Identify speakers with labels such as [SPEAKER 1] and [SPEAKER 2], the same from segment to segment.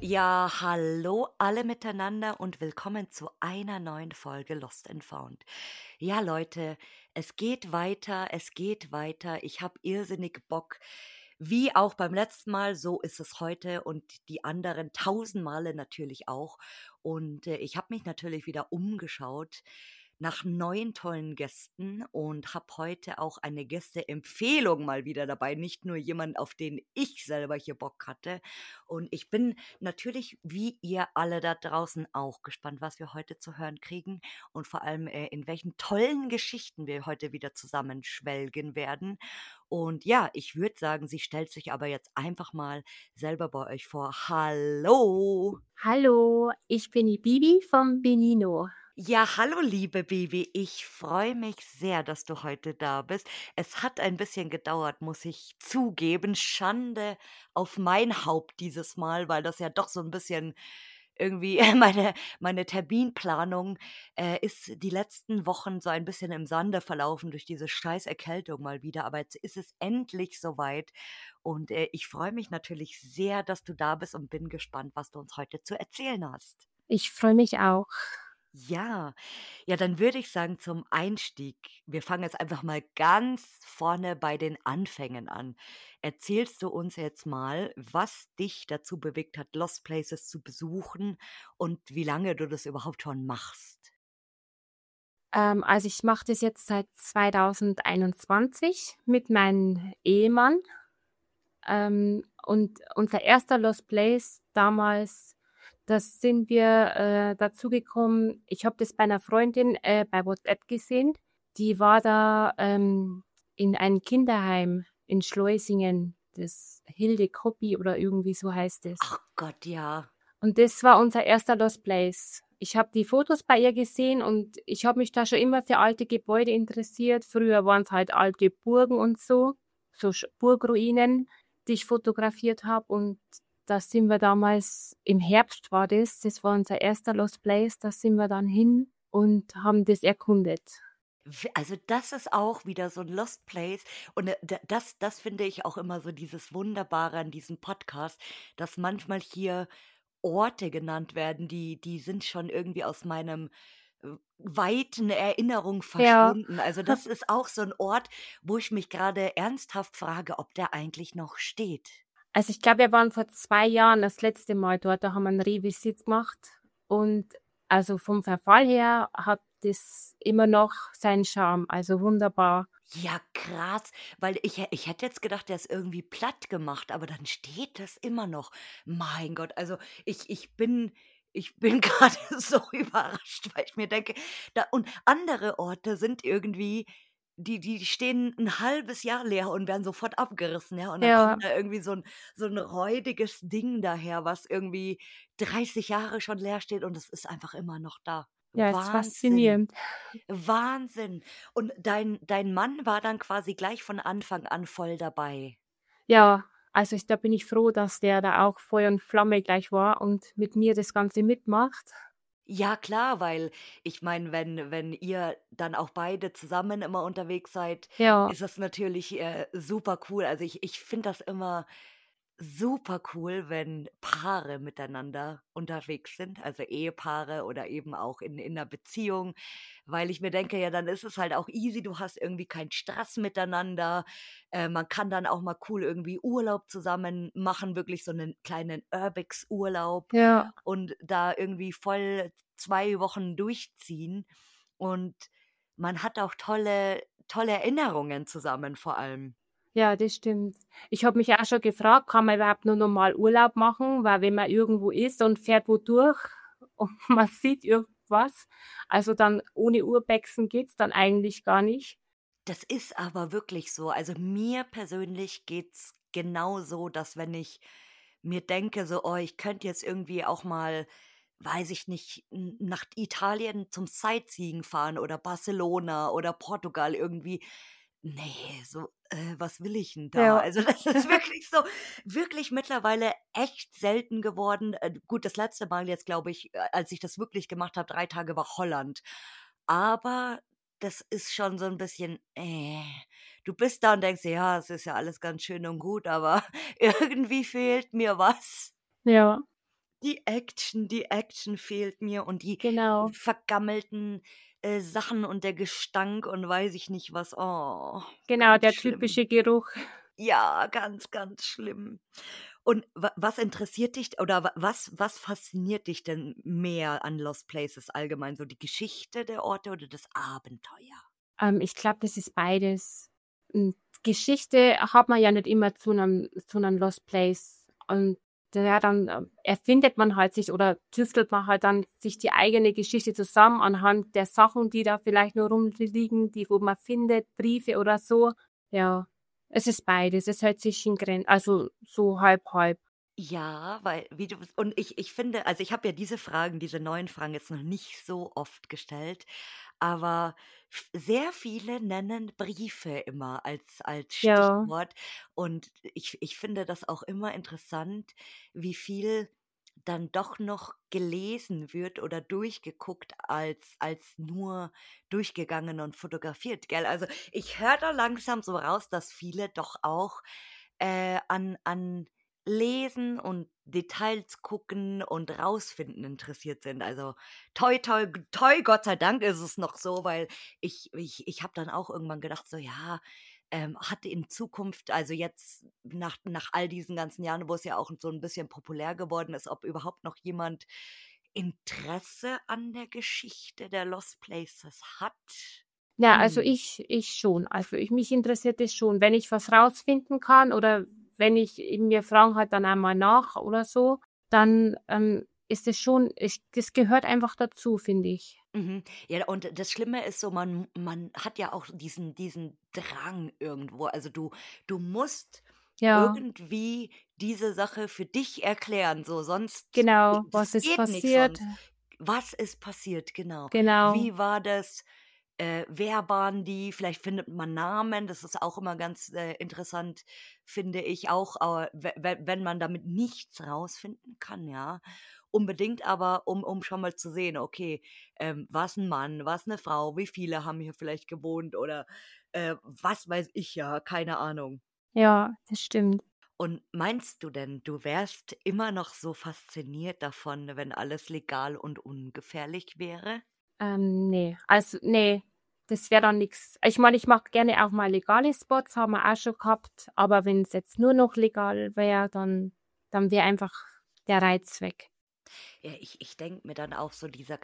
[SPEAKER 1] Ja, hallo alle miteinander und willkommen zu einer neuen Folge Lost and Found. Ja, Leute, es geht weiter, es geht weiter. Ich habe irrsinnig Bock. Wie auch beim letzten Mal, so ist es heute und die anderen 1000 Male natürlich auch. Und ich habe mich natürlich wieder umgeschaut nach neuen tollen Gästen und habe heute auch eine Gästeempfehlung mal wieder dabei. Nicht nur jemand, auf den ich selber hier Bock hatte. Und ich bin natürlich, wie ihr alle da draußen, auch gespannt, was wir heute zu hören kriegen und vor allem, in welchen tollen Geschichten wir heute wieder zusammenschwelgen werden. Und ja, ich würde sagen, sie stellt sich aber jetzt einfach mal selber bei euch vor. Hallo!
[SPEAKER 2] Hallo, ich bin die Bibi vom Benino.
[SPEAKER 1] Ja, hallo liebe Baby, ich freue mich sehr, dass du heute da bist. Es hat ein bisschen gedauert, muss ich zugeben. Schande auf mein Haupt dieses Mal, weil das ja doch so ein bisschen irgendwie meine Terminplanung, ist die letzten Wochen so ein bisschen im Sande verlaufen durch diese scheiß Erkältung mal wieder. Aber jetzt ist es endlich soweit und, ich freue mich natürlich sehr, dass du da bist und bin gespannt, was du uns heute zu erzählen hast.
[SPEAKER 2] Ich freue mich auch.
[SPEAKER 1] Ja, ja, dann würde ich sagen, zum Einstieg, wir fangen jetzt einfach mal ganz vorne bei den Anfängen an. Erzählst du uns jetzt mal, was dich dazu bewegt hat, Lost Places zu besuchen und wie lange du das überhaupt schon machst?
[SPEAKER 2] Also ich mache das jetzt seit 2021 mit meinem Ehemann. Und unser erster Lost Place damals, das sind wir dazu gekommen. Ich habe das bei einer Freundin bei WhatsApp gesehen. Die war da in einem Kinderheim in Schleusingen, das Hilde Koppi oder irgendwie so heißt es.
[SPEAKER 1] Ach Gott, ja.
[SPEAKER 2] Und das war unser erster Lost Place. Ich habe die Fotos bei ihr gesehen und ich habe mich da schon immer für alte Gebäude interessiert. Früher waren es halt alte Burgen und so Burgruinen, die ich fotografiert habe. Und da sind wir damals, im Herbst war das war unser erster Lost Place, da sind wir dann hin und haben das erkundet.
[SPEAKER 1] Also, das ist auch wieder so 'n Lost Place und, das finde ich auch immer so dieses Wunderbare an diesem Podcast, dass manchmal hier Orte genannt werden, die sind schon irgendwie aus meinem, weiten Erinnerung
[SPEAKER 2] Ja,
[SPEAKER 1] verschwunden. Also, das ist auch so 'n Ort, wo ich mich grade ernsthaft frage, ob der eigentlich noch steht.
[SPEAKER 2] also ich glaube, wir waren vor 2 Jahren das letzte Mal dort, da haben wir 'n Revisit gemacht und also vom Verfall her hat das immer noch seinen Charme, also wunderbar.
[SPEAKER 1] Ja, krass, weil ich hätte jetzt gedacht, der ist irgendwie plattgemacht, aber dann steht das immer noch. Mein Gott, also ich bin grade so überrascht, weil ich mir denke, da und andere Orte sind irgendwie die stehen 'n halbes Jahr leer und werden sofort abgerissen, ja? Und dann
[SPEAKER 2] Ja,
[SPEAKER 1] kommt da irgendwie so 'n räudiges Ding daher, was irgendwie 30 Jahre schon leer steht und es ist einfach immer noch da.
[SPEAKER 2] ja, ist
[SPEAKER 1] Wahnsinn.
[SPEAKER 2] faszinierend.
[SPEAKER 1] Wahnsinn. Und dein Mann war dann quasi gleich von Anfang an voll dabei?
[SPEAKER 2] Ja, also da bin ich froh, dass der da auch Feuer und Flamme gleich war und mit mir das Ganze mitmacht.
[SPEAKER 1] Ja klar, weil ich meine, wenn ihr dann auch beide zusammen immer unterwegs seid,
[SPEAKER 2] Ja,
[SPEAKER 1] ist das natürlich, super cool. Also, ich finde das immer super cool, wenn Paare miteinander unterwegs sind, also Ehepaare oder eben auch in 'ner Beziehung, weil ich mir denke, ja, dann ist es halt auch easy, du hast irgendwie keinen Stress miteinander. Man kann dann auch mal cool irgendwie Urlaub zusammen machen, wirklich so 'nen kleinen Urbix-Urlaub
[SPEAKER 2] ja,
[SPEAKER 1] und da irgendwie voll 2 Wochen durchziehen und man hat auch tolle Erinnerungen zusammen vor allem.
[SPEAKER 2] ja, das stimmt. Ich habe mich auch schon gefragt, kann man überhaupt nur normal Urlaub machen? Weil wenn man irgendwo ist und fährt wo durch und man sieht irgendwas, also dann ohne Urbexen geht's dann eigentlich gar nicht.
[SPEAKER 1] Das ist aber wirklich so. Also, mir persönlich geht's genauso, dass wenn ich mir denke, so: „Oh, ich könnte jetzt irgendwie auch mal, weiß ich nicht, nach Italien zum Sightseeing fahren oder Barcelona oder Portugal irgendwie.“ Nee, so, was will ich 'n da?
[SPEAKER 2] Ja.
[SPEAKER 1] Also, das ist wirklich so wirklich mittlerweile echt selten geworden. Gut, das letzte Mal jetzt, glaube ich, als ich das wirklich gemacht habe, 3 Tage, war Holland. Aber das ist schon so 'n bisschen, du bist da und denkst dir: „Ja, es ist ja alles ganz schön und gut, aber irgendwie fehlt mir was.“
[SPEAKER 2] Ja.
[SPEAKER 1] Die Action fehlt mir und die
[SPEAKER 2] Genau.
[SPEAKER 1] vergammelten, Sachen und der Gestank und weiß ich nicht was. Oh,
[SPEAKER 2] Genau,
[SPEAKER 1] ganz
[SPEAKER 2] der
[SPEAKER 1] schlimm.
[SPEAKER 2] typische Geruch.
[SPEAKER 1] Ja, ganz, ganz schlimm. Und was interessiert dich oder was fasziniert dich denn mehr an Lost Places allgemein? So die Geschichte der Orte oder das Abenteuer?
[SPEAKER 2] Ich glaube, das ist beides. Geschichte hat man ja nicht immer zu 'nem Lost Place. Und ja, dann, erfindet man halt sich oder tüftelt man halt dann sich die eigene Geschichte zusammen anhand der Sachen, die da vielleicht nur rumliegen, die wo man findet, Briefe oder so. Ja, es ist beides. Es hält sich in Gren also so halb halb.
[SPEAKER 1] Ja, weil wie du und ich finde also, ich habe ja diese neuen Fragen jetzt noch nicht so oft gestellt, aber sehr viele nennen Briefe immer als
[SPEAKER 2] Ja,
[SPEAKER 1] Stichwort und ich finde das auch immer interessant, wie viel dann doch noch gelesen wird oder durchgeguckt als nur durchgegangen und fotografiert, gell? Also, ich höre da langsam so raus, dass viele doch auch, an Lesen und Details gucken und rausfinden interessiert sind. Also, toi, Gott sei Dank ist es noch so, weil ich habe dann auch irgendwann gedacht so: „Ja, hat in Zukunft also jetzt nach all diesen ganzen Jahren, wo es ja auch so ein bisschen populär geworden ist, ob überhaupt noch jemand Interesse an der Geschichte der Lost Places hat?“
[SPEAKER 2] ja, also
[SPEAKER 1] Hm.
[SPEAKER 2] ich schon. Also mich interessiert es schon. Wenn ich was rausfinden kann oder wenn ich mir fragen halt dann einmal nach oder so, dann, ist es schon das gehört einfach dazu, finde ich.
[SPEAKER 1] Mhm. Ja, und das Schlimme ist so, man hat ja auch diesen Drang irgendwo. Also, du musst
[SPEAKER 2] Ja,
[SPEAKER 1] irgendwie diese Sache für dich erklären, so, sonst
[SPEAKER 2] genau.
[SPEAKER 1] das
[SPEAKER 2] Was ist
[SPEAKER 1] geht nicht
[SPEAKER 2] passiert?
[SPEAKER 1] sonst. Was ist passiert, genau.
[SPEAKER 2] Genau.
[SPEAKER 1] Wie war das? Wer waren die? Vielleicht findet man Namen, das ist auch immer ganz, interessant, finde ich auch, wenn man damit nichts rausfinden kann, ja. Unbedingt aber, um schon mal zu sehen, okay, war's 'n Mann, war's 'ne Frau, wie viele haben hier vielleicht gewohnt oder, was weiß ich ja, keine Ahnung.
[SPEAKER 2] Ja, das stimmt.
[SPEAKER 1] Und meinst du denn, du wärst immer noch so fasziniert davon, wenn alles legal und ungefährlich wäre?
[SPEAKER 2] Ne, also ne, das wäre dann nix. Ich meine, ich mag gerne auch mal legale Spots, haben wir auch schon gehabt, aber wenn's jetzt nur noch legal wäre, dann wäre einfach der Reiz weg.
[SPEAKER 1] Ja, ich denke mir dann auch so,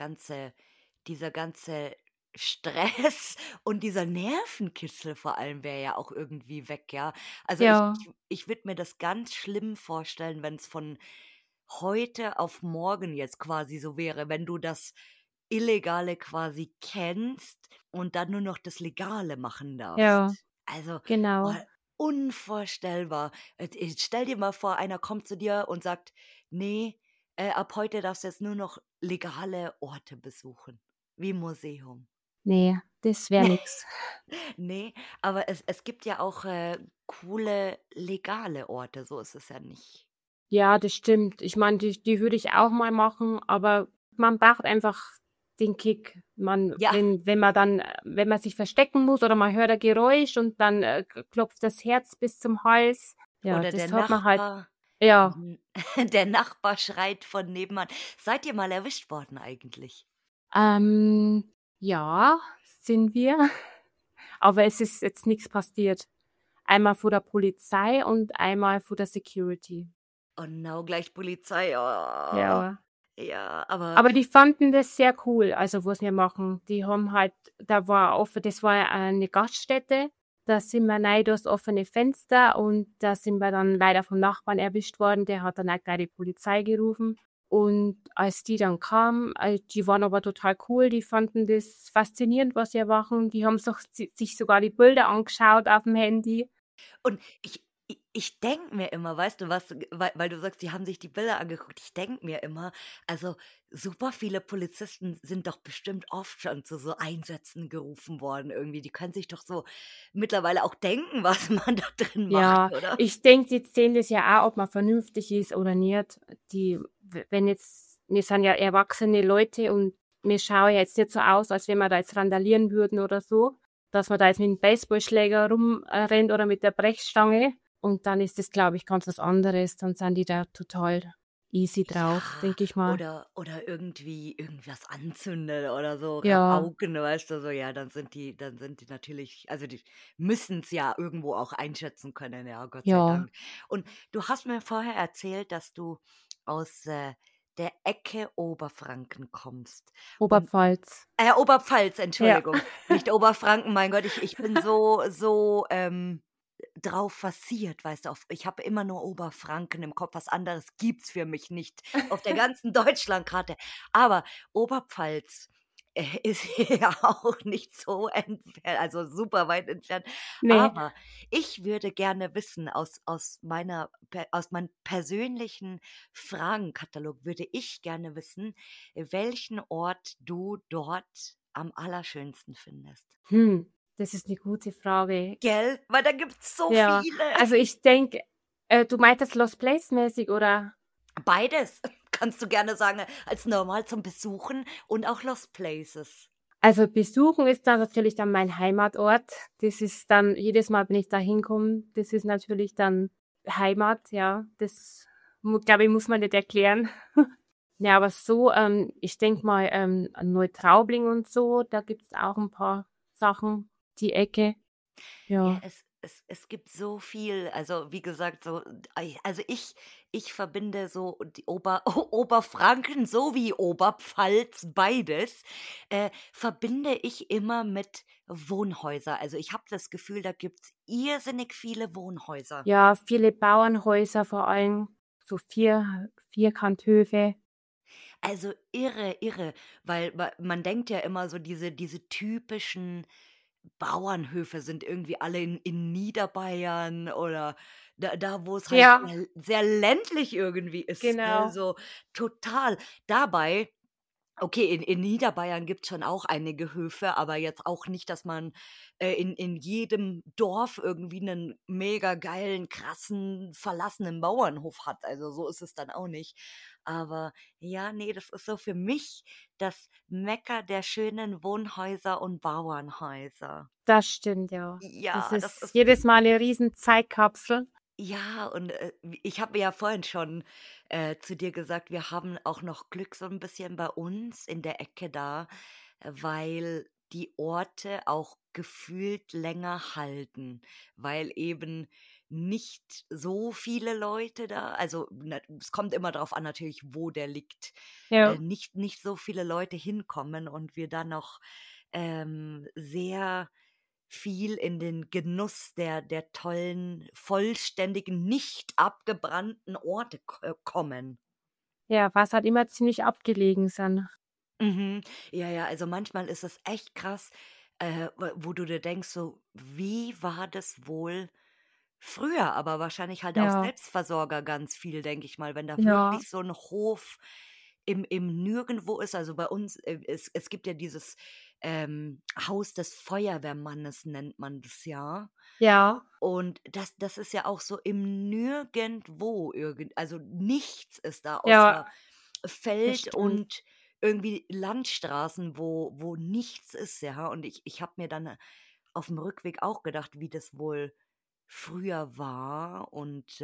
[SPEAKER 1] dieser ganze Stress und dieser Nervenkitzel vor allem wäre ja auch irgendwie weg, ja. Also, ich
[SPEAKER 2] Ja,
[SPEAKER 1] ich ich würde mir das ganz schlimm vorstellen, wenn es von heute auf morgen jetzt quasi so wäre, wenn du das Illegale quasi kennst und dann nur noch das Legale machen
[SPEAKER 2] ja,
[SPEAKER 1] darfst. Also,
[SPEAKER 2] genau.
[SPEAKER 1] boah, unvorstellbar. Stell dir mal vor, einer kommt zu dir und sagt: „Ne, ab heute darfst du jetzt nur noch legale Orte besuchen, wie Museum.“
[SPEAKER 2] Ne, das wäre nix.
[SPEAKER 1] Ne, aber es gibt ja auch, coole legale Orte, so ist es ja nicht.
[SPEAKER 2] Ja, das stimmt. Ich meine, die würde ich auch mal machen, aber man braucht einfach den Kick.
[SPEAKER 1] Ja,
[SPEAKER 2] Wenn man sich verstecken muss oder man hört ein Geräusch und dann, klopft das Herz bis zum Hals. Ja,
[SPEAKER 1] oder der
[SPEAKER 2] das hat man halt
[SPEAKER 1] Nachbar
[SPEAKER 2] ja,
[SPEAKER 1] mhm, der Nachbar schreit von nebenan. Seid ihr mal erwischt worden eigentlich?
[SPEAKER 2] ja, sind wir, aber es ist jetzt nix passiert. Einmal vor der Polizei und einmal vor der Security.
[SPEAKER 1] Oh no, gleich Polizei. Oh.
[SPEAKER 2] Ja.
[SPEAKER 1] Ja, aber
[SPEAKER 2] Aber die fanden das sehr cool, also was wir machen. Die haben halt das war ja eine Gaststätte, da sind wir rein durchs offene Fenster und da sind wir dann leider vom Nachbarn erwischt worden, der hat dann auch gleich die Polizei gerufen. Und als die dann kamen, die waren aber total cool, die fanden das faszinierend, was wir machen. Die haben sich sogar die Bilder angeschaut auf dem Handy.
[SPEAKER 1] und ich denke mir immer, weißt du was, weil du sagst, die haben sich die Bilder angeguckt. Ich denke mir immer, also super viele Polizisten sind doch bestimmt oft schon zu so Einsätzen gerufen worden irgendwie. Die können sich doch so mittlerweile auch denken, was man da drin macht,
[SPEAKER 2] Ja,
[SPEAKER 1] oder?
[SPEAKER 2] ich denke, die sehen das ja auch, ob man vernünftig ist oder nicht. Wenn jetzt, wir sind ja erwachsene Leute und wir schauen ja jetzt nicht so aus, als wenn wir da jetzt randalieren würden oder so, dass man da jetzt mit dem Baseballschläger rumrennt oder mit der Brechstange. Und dann ist das, glaube ich, ganz was anderes. Dann sind die da total easy drauf,
[SPEAKER 1] Ja,
[SPEAKER 2] denke ich mal.
[SPEAKER 1] oder irgendwie irgendwas anzünden oder so,
[SPEAKER 2] Ja,
[SPEAKER 1] Rabauken, weißt du, so, ja, dann sind die natürlich, also, die müssen's ja irgendwo auch einschätzen können, ja, Gott sei
[SPEAKER 2] ja,
[SPEAKER 1] Dank. Und du hast mir vorher erzählt, dass du aus, der Ecke Oberfranken kommst und
[SPEAKER 2] Oberpfalz.
[SPEAKER 1] Oberpfalz,
[SPEAKER 2] Ja.
[SPEAKER 1] Entschuldigung, nicht Oberfranken, mein Gott, ich bin so, drauf fixiert, weißt du, ich habe immer nur Oberfranken im Kopf, was anderes gibt's für mich nicht auf der ganzen Deutschlandkarte. Aber Oberpfalz, ist ja auch nicht so entfernt, also super weit entfernt.
[SPEAKER 2] Ne.
[SPEAKER 1] Aber ich würde gerne wissen, aus meinem persönlichen Fragenkatalog würde ich gerne wissen, welchen Ort du dort am allerschönsten findest.
[SPEAKER 2] Hm, das ist 'ne gute Frage.
[SPEAKER 1] Gell? Weil da gibt's so
[SPEAKER 2] Ja,
[SPEAKER 1] viele.
[SPEAKER 2] also ich denke, du meintest Lost Place mäßig, oder?
[SPEAKER 1] Beides kannst du gerne sagen, als normal zum Besuchen und auch Lost Places.
[SPEAKER 2] Also besuchen ist da natürlich dann mein Heimatort. Das ist dann jedes Mal, wenn ich da hinkomme, das ist natürlich dann Heimat, ja. Das glaube ich, muss man nicht erklären. Ja, aber so, ich denke mal, an Neutraubling und so, da gibt's auch 'n paar Sachen, die Ecke,
[SPEAKER 1] Ja,
[SPEAKER 2] ja.
[SPEAKER 1] es gibt so viel, also, wie gesagt, so, also, ich verbinde so die Oberfranken sowie Oberpfalz, beides, verbinde ich immer mit Wohnhäuser. Also, ich habe das Gefühl, da gibt's irrsinnig viele Wohnhäuser.
[SPEAKER 2] Ja, viele Bauernhäuser vor allem, so Vierkanthöfe.
[SPEAKER 1] Also, irre, irre, weil man denkt ja immer so, diese typischen Bauernhöfe sind irgendwie alle in Niederbayern oder da, wo es halt
[SPEAKER 2] Ja,
[SPEAKER 1] sehr ländlich irgendwie ist, gell,
[SPEAKER 2] genau.
[SPEAKER 1] so total. Dabei, okay, in Niederbayern gibt's schon auch einige Höfe, aber jetzt auch nicht, dass man, in jedem Dorf irgendwie 'nen mega geilen, krassen, verlassenen Bauernhof hat. Also, so ist es dann auch nicht. Aber ja, ne, das ist so für mich das Mekka der schönen Wohnhäuser und Bauernhäuser.
[SPEAKER 2] Das stimmt, ja. Das
[SPEAKER 1] Ja, das
[SPEAKER 2] ist
[SPEAKER 1] ist
[SPEAKER 2] jedes Mal 'ne riesen Zeitkapsel.
[SPEAKER 1] ja, und, ich habe ja vorhin schon, zu dir gesagt, wir haben auch noch Glück so ein bisschen bei uns in der Ecke da, weil die Orte auch gefühlt länger halten, weil eben nicht so viele Leute da, also, es kommt immer darauf an natürlich, wo der liegt,
[SPEAKER 2] Ja.
[SPEAKER 1] nicht so viele Leute hinkommen und wir dann noch, sehr viel in den Genuss der tollen, vollständigen, nicht abgebrannten Orte kommen.
[SPEAKER 2] Ja, was halt immer ziemlich abgelegen sind.
[SPEAKER 1] Mhm. Ja, ja, also manchmal ist es echt krass, wo du dir denkst so: „Wie war das wohl früher?“ Aber wahrscheinlich halt auch
[SPEAKER 2] Ja,
[SPEAKER 1] Selbstversorger ganz viel, denke ich mal, wenn da
[SPEAKER 2] ja,
[SPEAKER 1] wirklich so 'n Hof im Nirgendwo ist. Also, bei uns, es gibt ja dieses, Haus des Feuerwehrmannes, nennt man das ja.
[SPEAKER 2] ja,
[SPEAKER 1] Und das ist ja auch so im Nirgendwo, also nichts ist da
[SPEAKER 2] ja,
[SPEAKER 1] außer
[SPEAKER 2] das
[SPEAKER 1] Feld
[SPEAKER 2] stimmt.
[SPEAKER 1] und irgendwie Landstraßen, wo nichts ist, ja. Und ich habe mir dann, auf dem Rückweg auch gedacht, wie das wohl früher war und,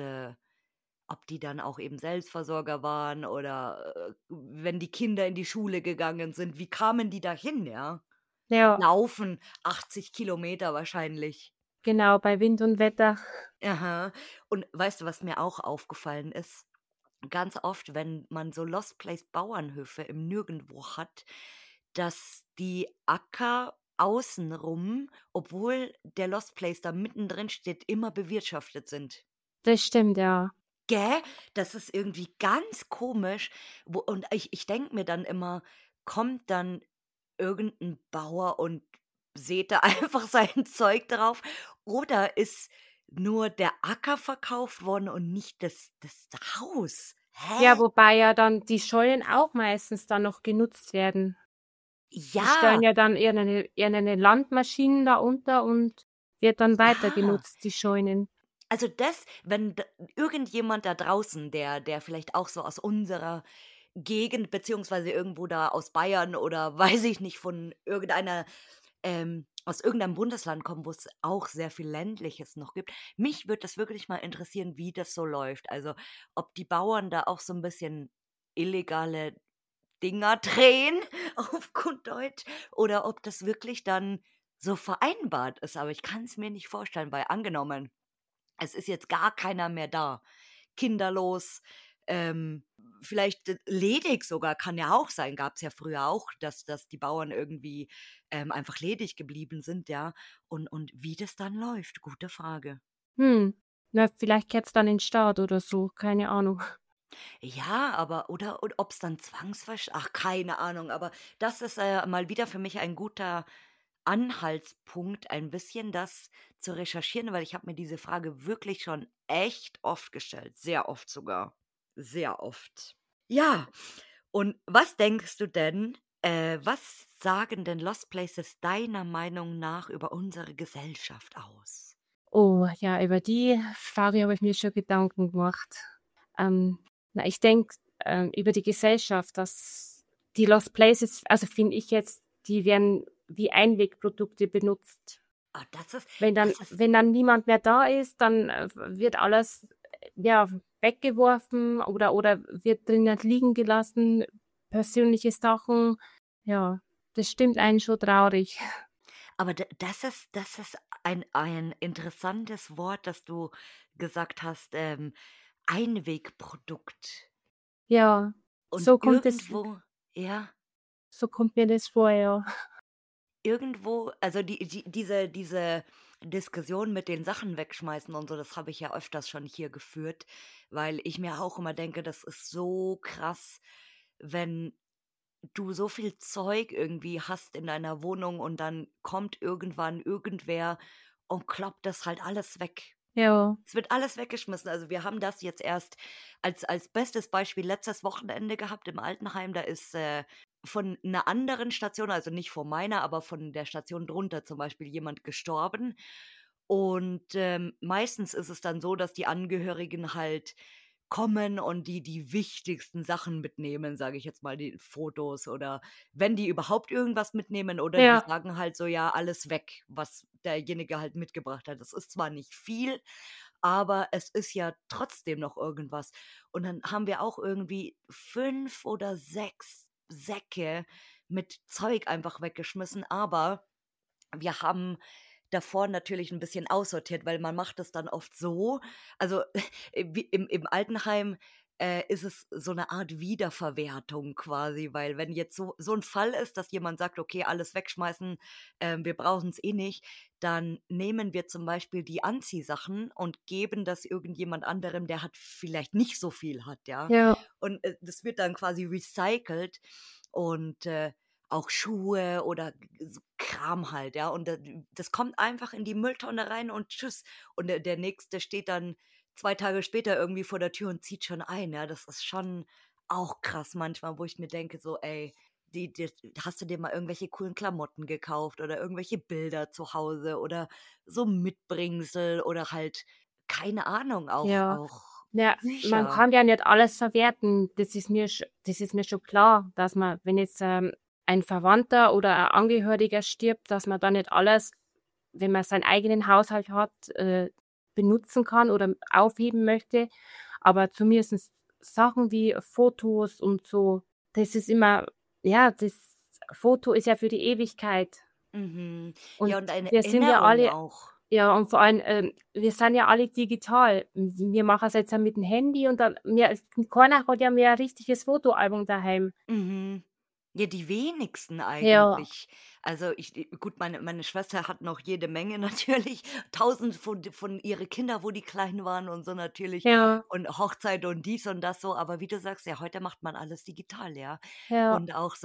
[SPEAKER 1] ob die dann auch eben Selbstversorger waren oder, wenn die Kinder in die Schule gegangen sind, wie kamen die dahin, ja?
[SPEAKER 2] Ja,
[SPEAKER 1] Laufen 80 Kilometer wahrscheinlich.
[SPEAKER 2] genau, bei Wind und Wetter.
[SPEAKER 1] Aha. Und weißt du, was mir auch aufgefallen ist? Ganz oft, wenn man so Lost Place Bauernhöfe im Nirgendwo hat, dass die Acker außenrum, obwohl der Lost Place da mittendrin steht, immer bewirtschaftet sind.
[SPEAKER 2] Das stimmt, ja.
[SPEAKER 1] Gell? Das ist irgendwie ganz komisch, und ich denke mir dann immer, kommt dann irgendein Bauer und sät da einfach sein Zeug drauf oder ist nur der Acker verkauft worden und nicht das Haus?
[SPEAKER 2] Ja,
[SPEAKER 1] Hä?
[SPEAKER 2] wobei ja dann die Schollen auch meistens dann noch genutzt werden. Die stellen
[SPEAKER 1] Ja,
[SPEAKER 2] ja dann irgendeine Landmaschinen da unter und wird dann weiter
[SPEAKER 1] ja.
[SPEAKER 2] genutzt, die Scheunen.
[SPEAKER 1] Also das, wenn irgendjemand da draußen, der vielleicht auch so aus unserer Gegend beziehungsweise irgendwo da aus Bayern oder weiß ich nicht, von irgendeiner aus irgendeinem Bundesland kommen, wo es auch sehr viel Ländliches noch gibt. Mich würde das wirklich mal interessieren, wie das so läuft. Also, ob die Bauern da auch so ein bisschen illegale Dinger drehen, auf gut Deutsch, oder ob das wirklich dann so vereinbart ist. Aber ich kann es mir nicht vorstellen, weil angenommen, es ist jetzt gar keiner mehr da, kinderlos, ähm, vielleicht ledig sogar, kann ja auch sein, gab es ja früher auch, dass die Bauern irgendwie, einfach ledig geblieben sind, ja. Und wie das dann läuft, gute Frage.
[SPEAKER 2] Hm, na, vielleicht geht's dann in den Staat oder so, keine Ahnung.
[SPEAKER 1] Ja, aber oder ob es dann ach, keine Ahnung, aber das ist, mal wieder für mich ein guter Anhaltspunkt, ein bisschen das zu recherchieren, weil ich habe mir diese Frage wirklich schon echt oft gestellt, sehr oft sogar, sehr oft. Ja, und was denkst du denn, was sagen denn Lost Places deiner Meinung nach über unsere Gesellschaft aus?
[SPEAKER 2] Oh, ja, über die Frage habe ich mir schon Gedanken gemacht. Ähm, na, ich denke, über die Gesellschaft, dass die Lost Places, also finde ich jetzt, die werden wie Einwegprodukte benutzt.
[SPEAKER 1] Ah,
[SPEAKER 2] Wenn
[SPEAKER 1] das ist
[SPEAKER 2] wenn dann niemand mehr da ist, dann, wird alles, ja, weggeworfen oder wird drinnen liegen gelassen, persönliche Sachen. Ja, das stimmt einen schon traurig.
[SPEAKER 1] Aber das ist ein interessantes Wort, das du gesagt hast, Einwegprodukt.
[SPEAKER 2] Ja,
[SPEAKER 1] Und
[SPEAKER 2] so kommt es
[SPEAKER 1] ja,
[SPEAKER 2] so kommt mir das vor, ja.
[SPEAKER 1] irgendwo, also diese Diskussion mit den Sachen wegschmeißen und so, das habe ich ja öfters schon hier geführt, weil ich mir auch immer denke, das ist so krass, wenn du so viel Zeug irgendwie hast in deiner Wohnung und dann kommt irgendwann irgendwer und kloppt das halt alles weg.
[SPEAKER 2] Ja,
[SPEAKER 1] Es wird alles weggeschmissen. Also, wir haben das jetzt erst als bestes Beispiel letztes Wochenende gehabt im Altenheim. Da ist, von einer anderen Station, also nicht von meiner, aber von der Station drunter zum Beispiel jemand gestorben. Und, meistens ist es dann so, dass die Angehörigen halt kommen und die wichtigsten Sachen mitnehmen, sage ich jetzt mal, die Fotos oder wenn die überhaupt irgendwas mitnehmen oder die
[SPEAKER 2] ja,
[SPEAKER 1] sagen halt so: „Ja, alles weg, was derjenige halt mitgebracht hat.“ Das ist zwar nicht viel, aber es ist ja trotzdem noch irgendwas. Und dann haben wir auch irgendwie 5 oder 6 Säcke mit Zeug einfach weggeschmissen, aber wir haben davor natürlich 'n bisschen aussortiert, weil man macht es dann oft so, also, wie im Altenheim, ist es so 'ne Art Wiederverwertung quasi, weil wenn jetzt so 'n Fall ist, dass jemand sagt: „Okay, alles wegschmeißen, wir brauchen's eh nicht“, dann nehmen wir zum Beispiel die Anziehsachen und geben das irgendjemand anderem, der hat vielleicht nicht so viel hat, ja?
[SPEAKER 2] ja,
[SPEAKER 1] Und, das wird dann quasi recycelt und, auch Schuhe oder so Kram halt, ja. Und das kommt einfach in die Mülltonne rein und tschüss. Und der Nächste steht dann 2 Tage später irgendwie vor der Tür und zieht schon ein, ja. Das ist schon auch krass manchmal, wo ich mir denke so: „Ey, die hast du dir mal irgendwelche coolen Klamotten gekauft oder irgendwelche Bilder zu Hause oder so Mitbringsel oder halt, keine Ahnung, auch
[SPEAKER 2] ja.
[SPEAKER 1] auch
[SPEAKER 2] Ja, man
[SPEAKER 1] Bücher.“
[SPEAKER 2] kann ja nicht alles verwerten. Das ist mir schon klar, dass man, wenn jetzt, ein Verwandter oder ein Angehöriger stirbt, dass man da nicht alles, wenn man seinen eigenen Haushalt hat, benutzen kann oder aufheben möchte. Aber zumindest Sachen wie Fotos und so, das ist immer, ja, das Foto ist ja für die Ewigkeit.
[SPEAKER 1] Mhm. Ja,
[SPEAKER 2] Und
[SPEAKER 1] und eine
[SPEAKER 2] wir sind ja
[SPEAKER 1] Erinnerung
[SPEAKER 2] alle,
[SPEAKER 1] auch.
[SPEAKER 2] ja, und vor allem, wir sind ja alle digital. Wir machen es jetzt ja mit dem Handy und dann, keiner hat ja mehr ein richtiges Fotoalbum daheim.
[SPEAKER 1] Mhm. Ja, die wenigsten
[SPEAKER 2] Ja,
[SPEAKER 1] eigentlich. Also, gut, meine Schwester hat noch jede Menge natürlich, tausend von ihre Kinder, wo die klein waren und so natürlich
[SPEAKER 2] ja,
[SPEAKER 1] und Hochzeit und dies und das so. Aber wie du sagst, ja, heute macht man alles digital, ja.
[SPEAKER 2] ja,
[SPEAKER 1] Und auch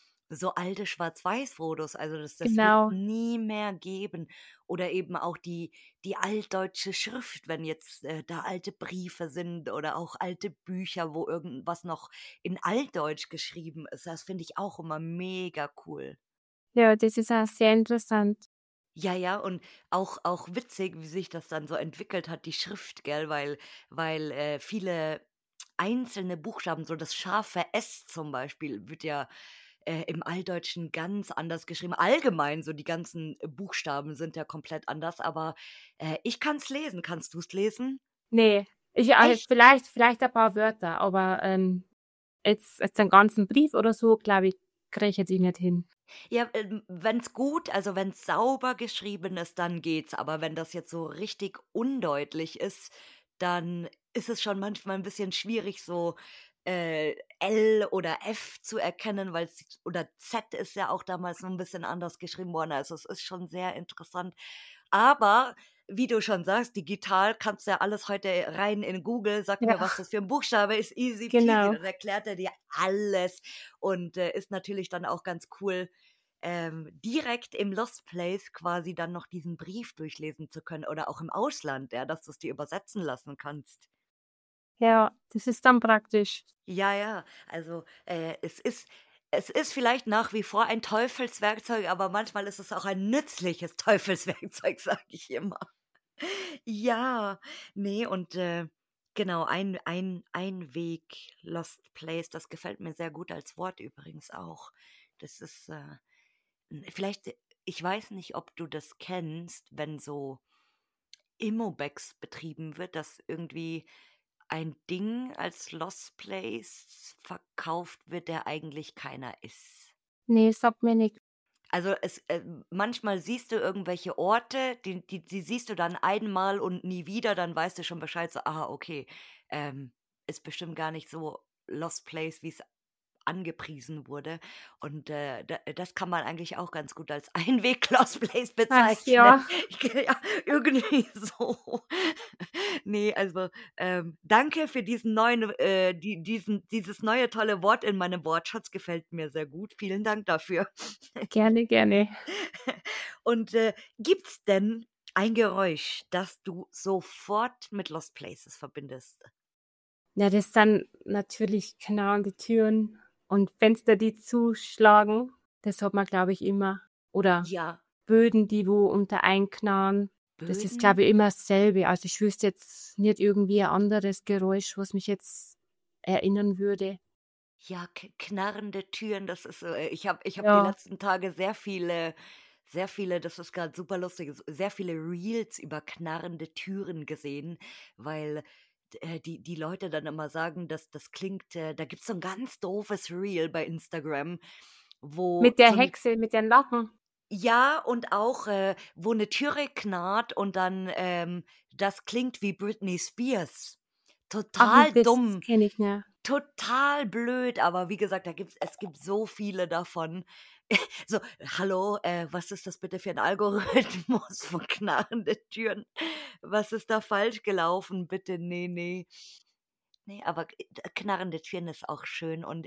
[SPEAKER 1] so alte Schwarz-Weiß-Fotos, also das wird
[SPEAKER 2] genau.
[SPEAKER 1] nie mehr geben. Oder eben auch die altdeutsche Schrift, wenn jetzt, da alte Briefe sind oder auch alte Bücher, wo irgendwas noch in Altdeutsch geschrieben ist. Das finde ich auch immer mega cool.
[SPEAKER 2] Ja, das ist auch sehr interessant.
[SPEAKER 1] Ja, ja, und auch witzig, wie sich das dann so entwickelt hat, die Schrift, gell, weil, viele einzelne Buchstaben, so das scharfe S zum Beispiel, wird ja im Altdeutschen ganz anders geschrieben. Allgemein, so die ganzen Buchstaben sind ja komplett anders, aber ich kann es lesen. Kannst du es lesen?
[SPEAKER 2] Nee,
[SPEAKER 1] Echt?
[SPEAKER 2] vielleicht ein paar Wörter, aber jetzt einen ganzen Brief oder so, glaube ich, kriege ich jetzt nicht hin.
[SPEAKER 1] Ja, wenn's gut, also wenn's sauber geschrieben ist, dann geht's. Aber wenn das jetzt so richtig undeutlich ist, dann ist es schon manchmal ein bisschen schwierig, so L oder F zu erkennen, weil oder Z ist ja auch damals so ein bisschen anders geschrieben worden. Also es ist schon sehr interessant. Aber wie du schon sagst, digital kannst du ja alles heute rein in Google, sag
[SPEAKER 2] Ja,
[SPEAKER 1] mir, was das für ein Buchstabe ist, easy peasy.
[SPEAKER 2] genau.
[SPEAKER 1] Dann erklärt er dir alles und ist natürlich dann auch ganz cool, direkt im Lost Place quasi dann noch diesen Brief durchlesen zu können oder auch im Ausland, ja, dass du es dir übersetzen lassen kannst.
[SPEAKER 2] Ja, das ist dann praktisch.
[SPEAKER 1] Ja, ja, also, es ist vielleicht nach wie vor ein Teufelswerkzeug, aber manchmal ist es auch ein nützliches Teufelswerkzeug, sage ich immer. Ja, ne, und, genau, ein Weg Lost Place, das gefällt mir sehr gut als Wort übrigens auch. Das ist, vielleicht ich weiß nicht, ob du das kennst, wenn so Immobex betrieben wird, dass irgendwie ein Ding als Lost Place verkauft wird, der eigentlich keiner ist.
[SPEAKER 2] Ne, sagt mir nix.
[SPEAKER 1] Also, manchmal siehst du irgendwelche Orte, die siehst du dann einmal und nie wieder, dann weißt du schon Bescheid, so: „Ah, okay, ist bestimmt gar nicht so Lost Place, wie es angepriesen wurde.“ Und, das kann man eigentlich auch ganz gut als Einweg-Lost Place
[SPEAKER 2] Ach
[SPEAKER 1] bezeichnen.
[SPEAKER 2] ja,
[SPEAKER 1] Ja, irgendwie so. Ne, also, danke für diesen neuen dieses neue tolle Wort in meinem Wortschatz, gefällt mir sehr gut. Vielen Dank dafür.
[SPEAKER 2] gerne, gerne.
[SPEAKER 1] Und, gibt's denn ein Geräusch, das du sofort mit Lost Places verbindest?
[SPEAKER 2] Ja, das sind natürlich knarrende Türen und Fenster, die zuschlagen. Das hat man, glaube ich, immer. Oder
[SPEAKER 1] Ja,
[SPEAKER 2] Böden, die wo unter einknarren. Das ist,
[SPEAKER 1] Böden?
[SPEAKER 2] glaube ich, immer dasselbe. Also ich wüsste jetzt nicht irgendwie ein anderes Geräusch, was mich jetzt erinnern würde.
[SPEAKER 1] Ja, knarrende Türen, das ist, ich habe die
[SPEAKER 2] Ja,
[SPEAKER 1] letzten Tage sehr viele, das ist grad super lustig, sehr viele Reels über knarrende Türen gesehen, weil, die Leute dann immer sagen, dass das klingt da gibt's so 'n ganz doofes Reel bei Instagram, wo
[SPEAKER 2] mit der
[SPEAKER 1] so 'ne
[SPEAKER 2] Hexe, mit den Lachen.
[SPEAKER 1] ja, und auch, wo 'ne Türe knarrt und dann, das klingt wie Britney Spears.
[SPEAKER 2] Ach,
[SPEAKER 1] Total
[SPEAKER 2] das
[SPEAKER 1] dumm.
[SPEAKER 2] kenne ich nicht.
[SPEAKER 1] Total blöd, aber wie gesagt, es gibt so viele davon. So: „Hallo, was ist das bitte für 'n Algorithmus von knarrende Türen? Was ist da falsch gelaufen? Bitte, ne, ne.“ Ne, aber knarrende Türen ist auch schön und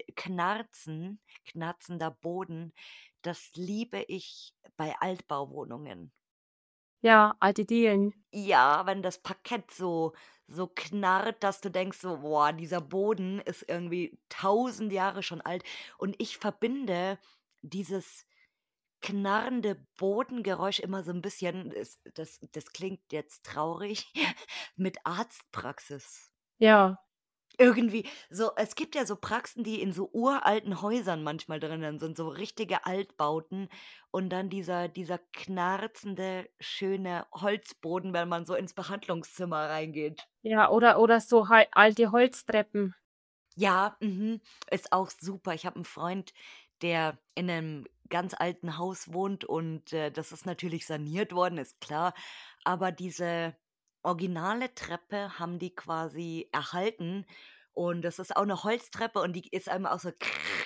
[SPEAKER 1] knarzender Boden, das liebe ich bei Altbauwohnungen.
[SPEAKER 2] Ja, alte Dielen.
[SPEAKER 1] Ja, wenn das Parkett so knarrt, dass du denkst so: „Boah, dieser Boden ist irgendwie 1.000 Jahre schon alt.“ Und ich verbinde dieses knarrende Bodengeräusch immer so ein bisschen das klingt jetzt traurig, mit Arztpraxis.
[SPEAKER 2] Ja,
[SPEAKER 1] Irgendwie so es gibt ja so Praxen, die in so uralten Häusern manchmal drinnen sind, so richtige Altbauten und dann dieser knarzende, schöne Holzboden, wenn man so ins Behandlungszimmer reingeht.
[SPEAKER 2] ja, oder so alte Holztreppen.
[SPEAKER 1] Ja, mhm, ist auch super. Ich habe 'n Freund, der in 'nem ganz alten Haus wohnt und, das ist natürlich saniert worden, ist klar, aber diese originale Treppe haben die quasi erhalten und das ist auch 'ne Holztreppe und die ist einmal auch so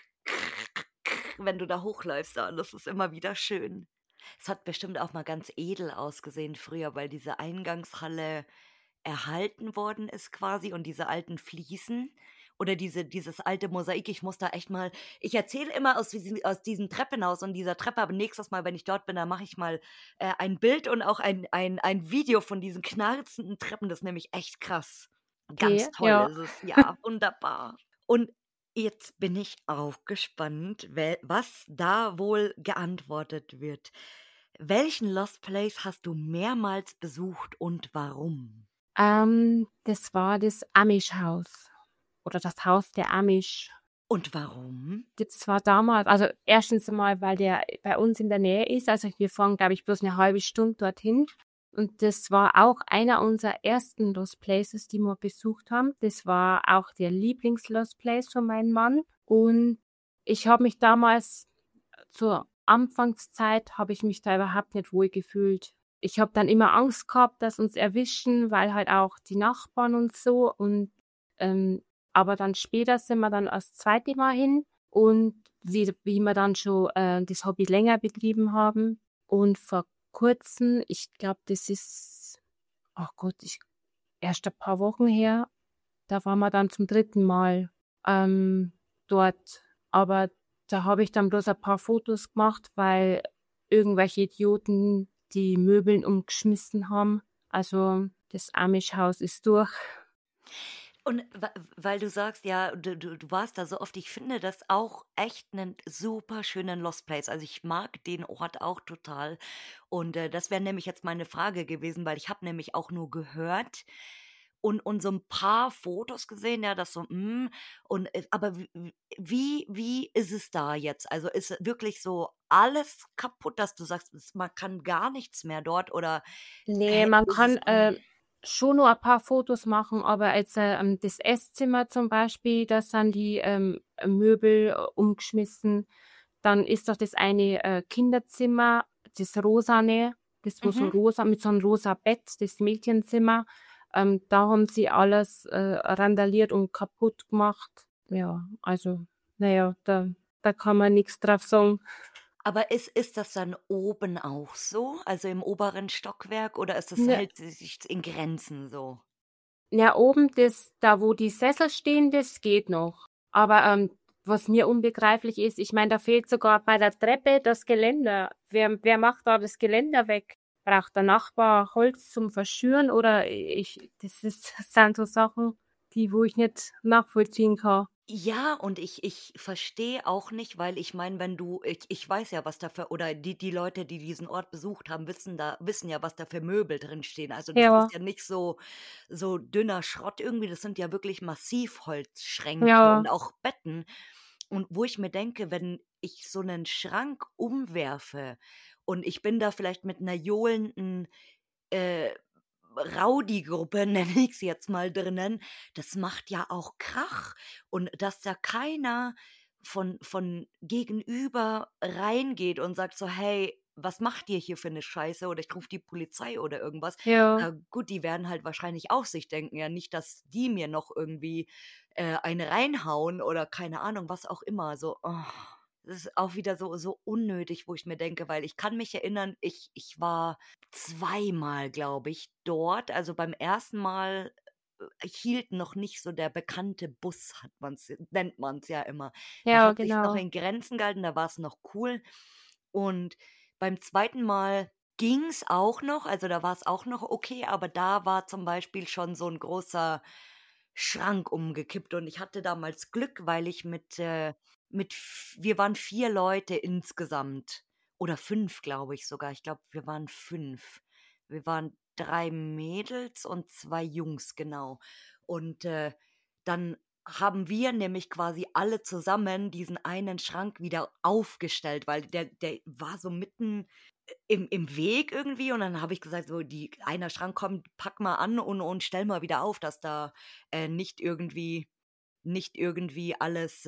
[SPEAKER 1] wenn du da hochläufst da und das ist immer wieder schön. Es hat bestimmt auch mal ganz edel ausgesehen früher, weil diese Eingangshalle erhalten worden ist quasi und diese alten Fliesen oder dieses alte Mosaik. Ich erzähle immer aus diesem Treppenhaus und dieser Treppe, aber nächstes Mal, wenn ich dort bin, dann mache ich mal, ein Bild und auch ein Video von diesen knarzenden Treppen. Das ist nämlich echt krass. Ganz
[SPEAKER 2] Okay,
[SPEAKER 1] toll
[SPEAKER 2] ja.
[SPEAKER 1] ist es. Ja, wunderbar. Und jetzt bin ich auch gespannt, was da wohl geantwortet wird. Welchen Lost Place hast du mehrmals besucht und warum?
[SPEAKER 2] Das war das Amish-Haus oder das Haus der Amish.
[SPEAKER 1] Und warum?
[SPEAKER 2] Das war damals, also erstens einmal, weil der bei uns in der Nähe ist. Also wir fahren, glaube ich, bloß eine halbe Stunde dorthin. Und das war auch einer unserer ersten Lost Places, die wir besucht haben. Das war auch der Lieblings-Lost Place von meinem Mann. Und ich habe mich damals, zur Anfangszeit, habe ich mich da überhaupt nicht wohl gefühlt. Ich habe dann immer Angst gehabt, dass uns erwischen, weil halt auch die Nachbarn und so. Und aber dann später sind wir dann das zweite Mal hin und wie wir dann schon das Hobby länger betrieben haben. Und vor kurzem, ich glaube, das ist, ach Gott, erst ein paar Wochen her, da waren wir dann zum dritten Mal dort. Aber da habe ich dann bloß ein paar Fotos gemacht, weil irgendwelche Idioten die Möbeln umgeschmissen haben. Also das Amish-Haus ist durch.
[SPEAKER 1] Und weil du sagst, ja, du warst da so oft, ich finde das auch echt einen super schönen Lost Place. Also ich mag den Ort auch total. Und das wäre nämlich jetzt meine Frage gewesen, weil ich habe nämlich auch nur gehört und so ein paar Fotos gesehen, ja, das so, und aber wie ist es da jetzt? Also ist wirklich so alles kaputt, dass du sagst, man kann gar nichts mehr dort oder
[SPEAKER 2] Nee, man
[SPEAKER 1] ist es
[SPEAKER 2] kann
[SPEAKER 1] dann.
[SPEAKER 2] schon nur ein paar Fotos machen, aber jetzt das Esszimmer zum Beispiel, da sind die Möbel umgeschmissen. Dann ist doch das eine Kinderzimmer, das rosane, das wo so
[SPEAKER 1] Mhm.
[SPEAKER 2] rosa, mit so einem rosa Bett, das Mädchenzimmer. Da haben sie alles randaliert und kaputt gemacht. Ja, also, naja, da kann man nichts drauf sagen.
[SPEAKER 1] Aber ist das dann oben auch so, also im oberen Stockwerk oder
[SPEAKER 2] Ne,
[SPEAKER 1] hält sie sich in Grenzen so?
[SPEAKER 2] ja, oben da wo die Sessel stehen, das geht noch. Aber was mir unbegreiflich ist, ich meine, da fehlt sogar bei der Treppe das Geländer. Wer macht da das Geländer weg? Braucht der Nachbar Holz zum Verschüren oder das sind so Sachen, wo ich nicht nachvollziehen kann.
[SPEAKER 1] Ja, und ich verstehe auch nicht, weil ich meine, wenn du ich weiß ja, was da für oder die Leute, die diesen Ort besucht haben, wissen ja, was da für Möbel drin stehen. Also, das ist
[SPEAKER 2] Ja,
[SPEAKER 1] ja nicht so dünner Schrott irgendwie, das sind ja wirklich Massivholzschränke und
[SPEAKER 2] ja,
[SPEAKER 1] auch Betten. Und wo ich mir denke, wenn ich so einen Schrank umwerfe und ich bin da vielleicht mit einer johlenden, äh, Rowdy-Gruppe, nenne ich sie jetzt mal, drinnen, das macht ja auch Krach. Und dass da keiner von gegenüber reingeht und sagt so: „Hey, was macht ihr hier für eine Scheiße?“ oder „Ich rufe die Polizei“ oder irgendwas.
[SPEAKER 2] ja,
[SPEAKER 1] Gut, die werden halt wahrscheinlich auch sich denken, ja, nicht, dass die mir noch irgendwie, eine reinhauen oder keine Ahnung, was auch immer. So, das ist auch wieder so unnötig, wo ich mir denke, weil ich kann mich erinnern, ich war zweimal, glaube ich, dort. Also, beim ersten Mal, hielt noch nicht so der bekannte Bus, nennt man's ja immer. Da
[SPEAKER 2] ja,
[SPEAKER 1] hat sich's noch
[SPEAKER 2] genau.
[SPEAKER 1] in Grenzen gehalten, da war's noch cool. Und beim zweiten Mal ging's auch noch, also, da war's auch noch okay, aber da war zum Beispiel schon so 'n großer Schrank umgekippt und ich hatte damals Glück, weil ich mit v wir waren 4 Leute insgesamt oder 5, glaube ich sogar. Ich glaube, wir waren 5. Wir waren 3 Mädels und 2 Jungs, genau. Und, dann haben wir nämlich quasi alle zusammen diesen einen Schrank wieder aufgestellt, weil der war so mitten im Weg irgendwie und dann habe ich gesagt, so: „Die einer Schrank, komm, pack mal an und stell mal wieder auf, dass da, nicht irgendwie alles,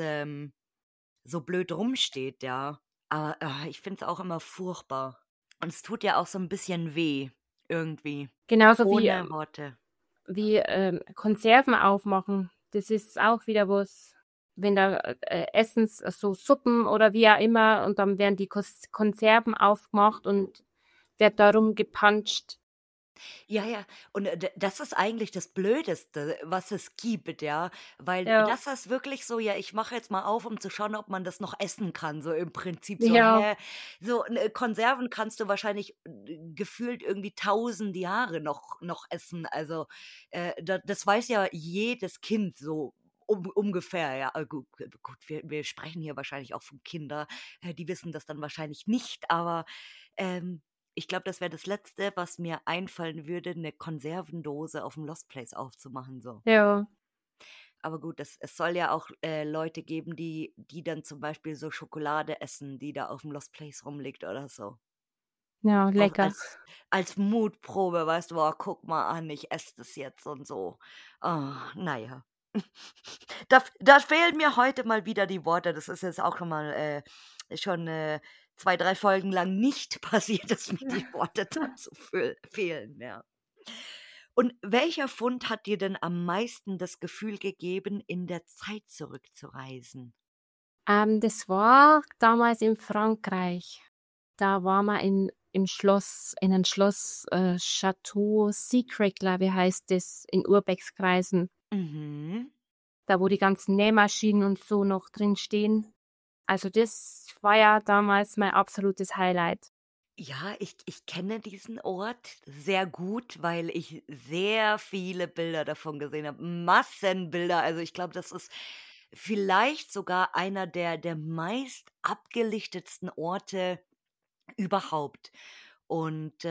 [SPEAKER 1] so blöd rumsteht“, ja. Aber, ich finde es auch immer furchtbar. Und es tut ja auch so 'n bisschen weh irgendwie,
[SPEAKER 2] Genauso
[SPEAKER 1] ohne Worte.
[SPEAKER 2] wie Konserven aufmachen. Das ist auch wieder was, wenn da Essens so Suppen oder wie auch immer und dann werden die Konserven aufgemacht und wird darum gepanscht.
[SPEAKER 1] Ja, ja, und, das ist eigentlich das Blödeste, was es gibt, ja, weil
[SPEAKER 2] Ja,
[SPEAKER 1] das ist wirklich so: „Ja, ich mache jetzt mal auf, um zu schauen, ob man das noch essen kann“, so im Prinzip so,
[SPEAKER 2] ja,
[SPEAKER 1] hä? So, Konserven kannst du wahrscheinlich, gefühlt irgendwie 1.000 Jahre noch essen. Also, das weiß ja jedes Kind so ungefähr, ja. Gut, wir sprechen hier wahrscheinlich auch von Kinder, die wissen das dann wahrscheinlich nicht, aber, ich glaube, das wäre das Letzte, was mir einfallen würde, 'ne Konservendose auf'm Lost Place aufzumachen, so.
[SPEAKER 2] ja.
[SPEAKER 1] Aber gut, es soll ja auch Leute geben, die dann zum Beispiel so Schokolade essen, die da auf dem Lost Place rumliegt oder so.
[SPEAKER 2] Ja,
[SPEAKER 1] Auch
[SPEAKER 2] lecker.
[SPEAKER 1] als Mutprobe, weißt du, boah, guck mal an, ich esse das jetzt und so. Naja. Da fehlen mir heute mal wieder die Worte. Das ist jetzt auch schon 2, 3 Folgen lang nicht passiert, dass mir die Worte dazu fehlen, ja. Und welcher Fund hat dir denn am meisten das Gefühl gegeben, in der Zeit zurückzureisen?
[SPEAKER 2] Das war damals in Frankreich. Da war man im Schloss, in ein Schloss, Château Secret, glaube ich, heißt es, in Urbexkreisen.
[SPEAKER 1] Mhm.
[SPEAKER 2] Da, wo die ganzen Nähmaschinen und so noch drin stehen. Also das war ja damals mein absolutes Highlight.
[SPEAKER 1] Ja, ich kenne diesen Ort sehr gut, weil ich sehr viele Bilder davon gesehen habe. Massenbilder. Also, ich glaube, das ist vielleicht sogar einer der meist abgelichtetsten Orte überhaupt. Und,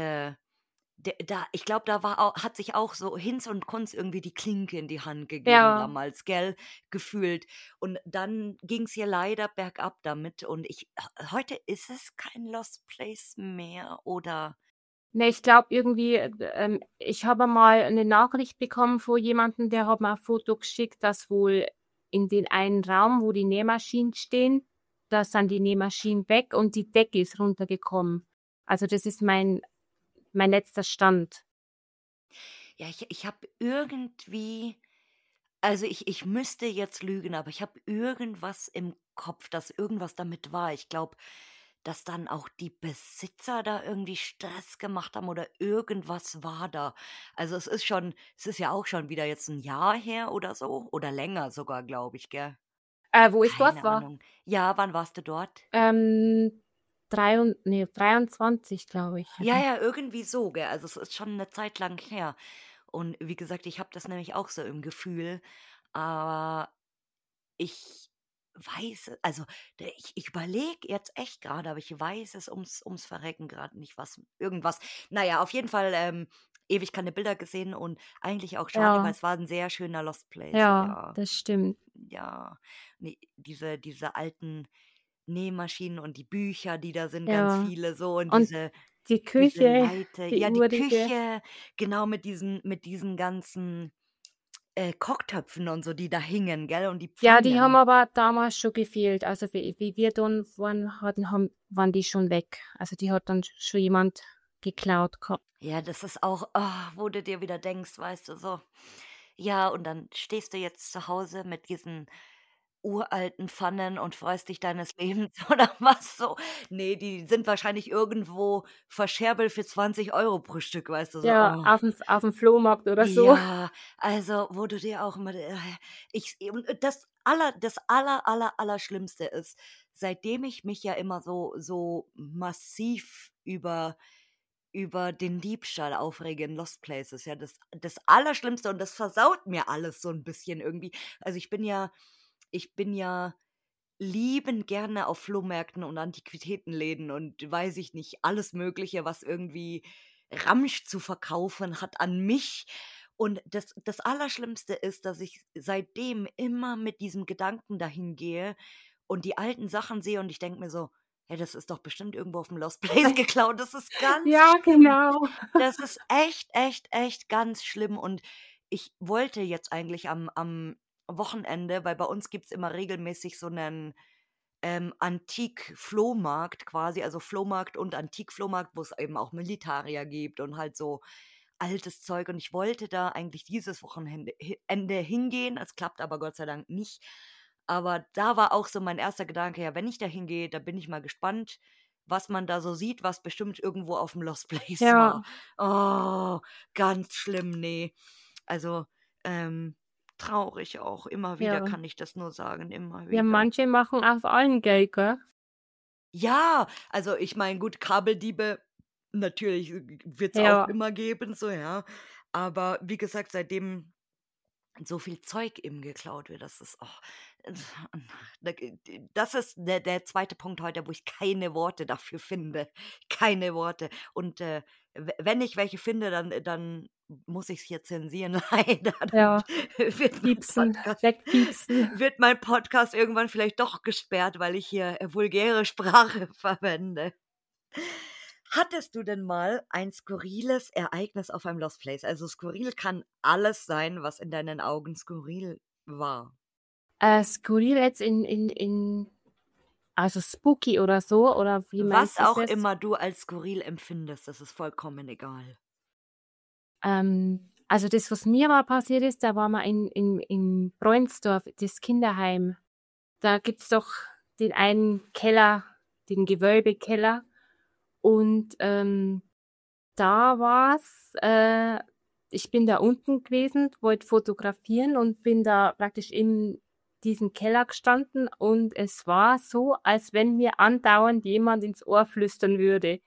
[SPEAKER 1] ich glaube, da hat sich auch so Hinz und Kunz irgendwie die Klinke in die Hand gegeben
[SPEAKER 2] Ja,
[SPEAKER 1] damals, gell, gefühlt. Und dann ging's hier leider bergab damit und heute ist es kein Lost Place mehr oder
[SPEAKER 2] ne, ich glaube irgendwie, ich habe mal eine Nachricht bekommen von jemandem, der hat mir ein Foto geschickt, dass wohl in den einen Raum, wo die Nähmaschinen stehen, da sind die Nähmaschinen weg und die Decke ist runtergekommen. Also das ist mein letzter Stand.
[SPEAKER 1] ja, ich habe irgendwie also, ich müsste jetzt lügen, aber ich habe irgendwas im Kopf, dass irgendwas damit war. Ich glaube, dass dann auch die Besitzer da irgendwie Stress gemacht haben oder irgendwas war da. Also, es ist ja auch schon wieder jetzt ein Jahr her oder so oder länger sogar, glaube ich, gell?
[SPEAKER 2] Wo ich dort
[SPEAKER 1] Keine
[SPEAKER 2] war,
[SPEAKER 1] Ahnung. Ja, wann warst du dort?
[SPEAKER 2] ähm, 23, glaube ich.
[SPEAKER 1] Ja, ja, irgendwie so, gell? Also, es ist schon eine Zeit lang her. Und wie gesagt, ich habe das nämlich auch so im Gefühl, aber ich also, ich überlege jetzt echt gerade, aber ich weiß es ums Verrecken gerade nicht, was irgendwas na ja, auf jeden Fall, ewig keine Bilder gesehen und eigentlich auch schade, weil
[SPEAKER 2] Ja,
[SPEAKER 1] es war ein sehr schöner Lost Place,
[SPEAKER 2] ja,
[SPEAKER 1] ja.
[SPEAKER 2] das stimmt.
[SPEAKER 1] Ja, ne, diese alten Nähmaschinen und die Bücher, die da sind, ganz
[SPEAKER 2] Ja.
[SPEAKER 1] viele so und
[SPEAKER 2] Und die
[SPEAKER 1] diese
[SPEAKER 2] Küche,
[SPEAKER 1] Leiter.
[SPEAKER 2] die
[SPEAKER 1] Ja, die
[SPEAKER 2] urige.
[SPEAKER 1] Küche, genau mit diesen ganzen, Kochtöpfen und so, die da hingen, gell, und die
[SPEAKER 2] Ja, die haben
[SPEAKER 1] Pfannen.
[SPEAKER 2] aber damals schon gefehlt. Also wie wir dann waren die schon weg. Also die hat dann schon jemand geklaut gehabt.
[SPEAKER 1] Ja, das ist auch wo du dir wieder denkst, weißt du, so ja, und dann stehst du jetzt zu Hause mit diesen uralten Pfannen und freust dich deines Lebens oder was so. Ne, die sind wahrscheinlich irgendwo verscherbelt für 20 € pro Stück, weißt du, so,
[SPEAKER 2] Ja,
[SPEAKER 1] oh.
[SPEAKER 2] auf'm Flohmarkt oder so.
[SPEAKER 1] Ja, also, wo du dir auch immer und das Allerschlimmste ist, seitdem ich mich ja immer so massiv über den Diebstahl aufrege in Lost Places, ja, das Allerschlimmste und das versaut mir alles so ein bisschen irgendwie. Also, ich bin ja liebend gerne auf Flohmärkten und Antiquitätenläden und weiß ich nicht, alles Mögliche, was irgendwie Ramsch zu verkaufen hat an mich. Und das Allerschlimmste ist, dass ich seitdem immer mit diesem Gedanken dahin gehe und die alten Sachen sehe und ich denke mir so: „Hey, das ist doch bestimmt irgendwo auf'm Lost Place geklaut." Das ist ganz
[SPEAKER 2] Ja,
[SPEAKER 1] schlimm.
[SPEAKER 2] genau.
[SPEAKER 1] Das ist echt, echt, echt ganz schlimm und ich wollte jetzt eigentlich am Wochenende weil bei uns gibt's immer regelmäßig so 'nen Antik-Flohmarkt quasi, also Flohmarkt und Antikflohmarkt, wo es eben auch Militarier gibt und halt so altes Zeug. Und ich wollte da eigentlich dieses Ende hingehen. Es klappt aber Gott sei Dank nicht. Aber da war auch so mein erster Gedanke, ja, wenn ich da hingehe, da bin ich mal gespannt, was man da so sieht, was bestimmt irgendwo auf dem Lost Place
[SPEAKER 2] Ja,
[SPEAKER 1] war. Oh, ganz schlimm, ne. Also, ähm, traurig auch. Immer wieder
[SPEAKER 2] ja.
[SPEAKER 1] kann ich das nur sagen, immer
[SPEAKER 2] Ja,
[SPEAKER 1] wieder.
[SPEAKER 2] manche machen aus allen Geld, gell?
[SPEAKER 1] Ja, also ich meine, gut, Kabeldiebe natürlich wird's auch
[SPEAKER 2] Ja,
[SPEAKER 1] immer geben, so, ja. Aber wie gesagt, seitdem so viel Zeug eben geklaut wird, das ist das ist der 2. Punkt heute, wo ich keine Worte dafür finde. Keine Worte. Und, wenn ich welche finde, dann muss ich's hier zensieren leider, dann
[SPEAKER 2] Ja,
[SPEAKER 1] wird mein
[SPEAKER 2] piepsen,
[SPEAKER 1] Podcast
[SPEAKER 2] wegpiepsen.
[SPEAKER 1] wird mein Podcast irgendwann vielleicht doch gesperrt, weil ich hier, vulgäre Sprache verwende. Hattest du denn mal ein skurriles Ereignis auf einem Lost Place? Also, skurril kann alles sein, was in deinen Augen skurril war.
[SPEAKER 2] Skurril jetzt in also spooky oder so, oder wie
[SPEAKER 1] Was
[SPEAKER 2] meinst du's
[SPEAKER 1] auch
[SPEAKER 2] jetzt?
[SPEAKER 1] immer du als skurril empfindest, das ist vollkommen egal.
[SPEAKER 2] Also das, was mir mal passiert ist, da waren wir in Bräunsdorf, das Kinderheim. Da gibt's doch den einen Keller, den Gewölbekeller. Und da war's, ich bin da unten gewesen, wollte fotografieren und bin da praktisch in diesem Keller gestanden und es war so, als wenn mir andauernd jemand ins Ohr flüstern würde.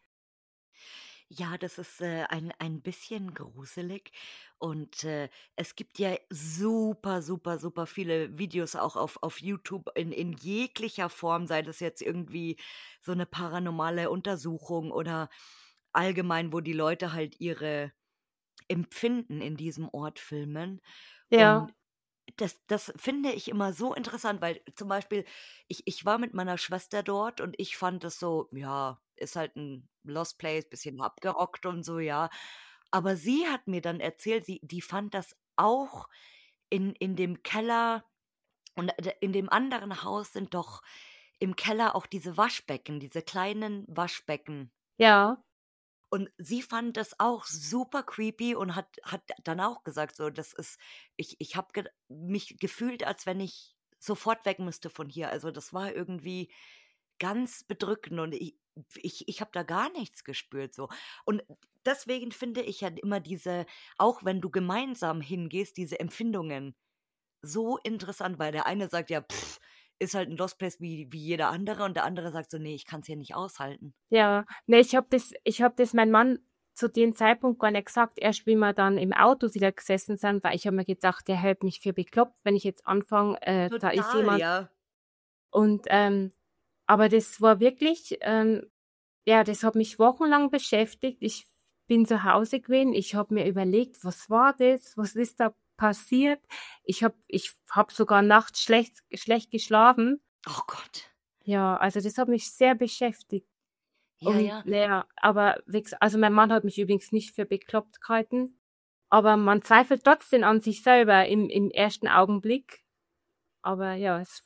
[SPEAKER 1] Ja, das ist, ein bisschen gruselig und, es gibt ja super, super, super viele Videos auch auf YouTube in jeglicher Form, sei das jetzt irgendwie so eine paranormale Untersuchung oder allgemein, wo die Leute halt ihre Empfinden in diesem Ort filmen.
[SPEAKER 2] Ja,
[SPEAKER 1] Und das finde ich immer so interessant, weil zum Beispiel ich war mit meiner Schwester dort und ich fand das so, ja, ist halt ein Lost Place, bisschen abgerockt und so, ja. Aber sie hat mir dann erzählt, die fand das auch in dem Keller und in dem anderen Haus sind doch im Keller auch diese Waschbecken, diese kleinen Waschbecken.
[SPEAKER 2] ja,
[SPEAKER 1] Und sie fand das auch super creepy und hat dann auch gesagt, so, das ist ich habe mich gefühlt, als wenn ich sofort weg müsste von hier. Also, das war irgendwie ganz bedrückend und ich habe da gar nichts gespürt so. Und deswegen finde ich ja immer diese auch wenn du gemeinsam hingehst, diese Empfindungen so interessant, weil der eine sagt: „Ja, ist halt 'n Lost Place wie jeder andere“ und der andere sagt so: „Ne, ich kann's hier nicht aushalten.“
[SPEAKER 2] ja. Ne, ich habe das meinem Mann zu dem Zeitpunkt gar nicht gesagt, erst wie wir dann im Auto wieder gesessen sind, weil ich habe mir gedacht, der hält mich für bekloppt, wenn ich jetzt anfange, da ist
[SPEAKER 1] Total,
[SPEAKER 2] jemand
[SPEAKER 1] ja.
[SPEAKER 2] und, aber das war wirklich, ja, das hat mich wochenlang beschäftigt. Ich bin zu Hause gewesen. Ich habe mir überlegt: „Was war das? Was ist da passiert?“ Ich habe sogar nachts schlecht geschlafen.
[SPEAKER 1] Oh Gott.
[SPEAKER 2] Ja, also das hat mich sehr beschäftigt.
[SPEAKER 1] Ja,
[SPEAKER 2] Und
[SPEAKER 1] ja.
[SPEAKER 2] na ja, aber wie gesa also mein Mann hat mich übrigens nicht für bekloppt gehalten, aber man zweifelt trotzdem an sich selber im ersten Augenblick. Aber ja, es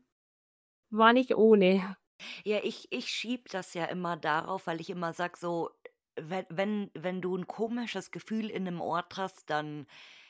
[SPEAKER 2] war nicht ohne.
[SPEAKER 1] Ja, ich schiebe das ja immer darauf, weil ich immer sage so, wenn du ein komisches Gefühl in 'nem Ort hast, dann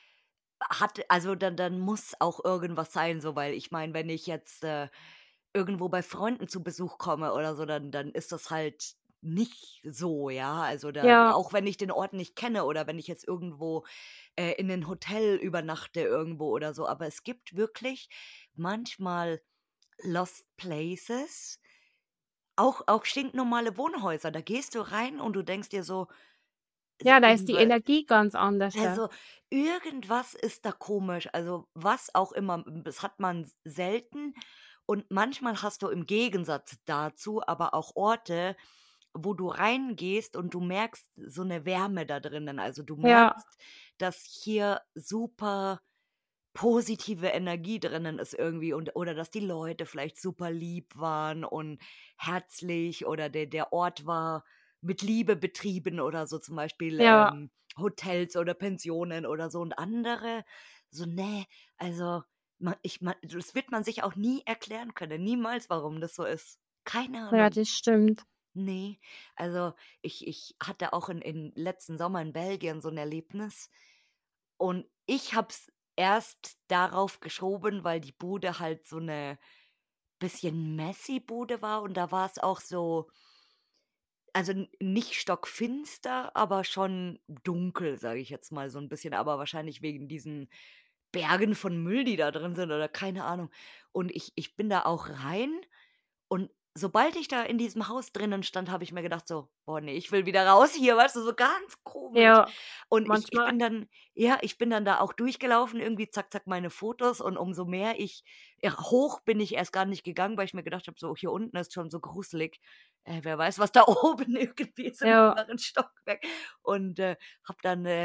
[SPEAKER 1] dann muss auch irgendwas sein, so, weil ich meine, wenn ich jetzt, irgendwo bei Freunden zu Besuch komme oder so, dann ist das halt nicht so, ja? Also, da
[SPEAKER 2] Ja,
[SPEAKER 1] auch wenn ich den Ort nicht kenne oder wenn ich jetzt irgendwo, in 'nen Hotel übernachte irgendwo oder so. Aber es gibt wirklich manchmal Lost Places, auch stinknormale Wohnhäuser. Da gehst du rein und du denkst dir so: „S
[SPEAKER 2] ja, da ist die
[SPEAKER 1] irgendwa
[SPEAKER 2] Energie ganz anders da.
[SPEAKER 1] also, irgendwas ist da komisch.“ Also, was auch immer. Das hat man selten und manchmal hast du im Gegensatz dazu aber auch Orte, wo du reingehst und du merkst so 'ne Wärme da drinnen. Also, du
[SPEAKER 2] Ja,
[SPEAKER 1] merkst, dass hier super positive Energie drinnen ist irgendwie und oder dass die Leute vielleicht super lieb waren und herzlich oder der Ort war mit Liebe betrieben oder so, zum Beispiel,
[SPEAKER 2] ja,
[SPEAKER 1] Hotels oder Pensionen oder so und andere so, ne, also, das wird man sich auch nie erklären können, niemals, warum das so ist. Keine
[SPEAKER 2] ja,
[SPEAKER 1] Ahnung.
[SPEAKER 2] das stimmt.
[SPEAKER 1] Ne, also, ich hatte auch in letzten Sommer in Belgien so 'n Erlebnis und ich habe es erst darauf geschoben, weil die Bude halt so 'ne bisschen messy Bude war und da war's auch so also, nicht stockfinster, aber schon dunkel, sage ich jetzt mal so 'n bisschen, aber wahrscheinlich wegen diesen Bergen von Müll, die da drin sind oder keine Ahnung. Und ich bin da auch rein und sobald ich da in diesem Haus drinnen stand, habe ich mir gedacht so: „Boah, ne, ich will wieder raus hier“, weißt du, so ganz komisch.
[SPEAKER 2] Ja,
[SPEAKER 1] Und ich
[SPEAKER 2] manchmal
[SPEAKER 1] bin dann ja, ich bin dann da auch durchgelaufen, irgendwie zack, zack, meine Fotos und umso mehr ich ja, hoch bin ich erst gar nicht gegangen, weil ich mir gedacht habe, so: „Hier unten ist schon so gruselig. Wer weiß, was da oben irgendwie ist im
[SPEAKER 2] ja,
[SPEAKER 1] mittleren Stockwerk.“ Und, habe dann,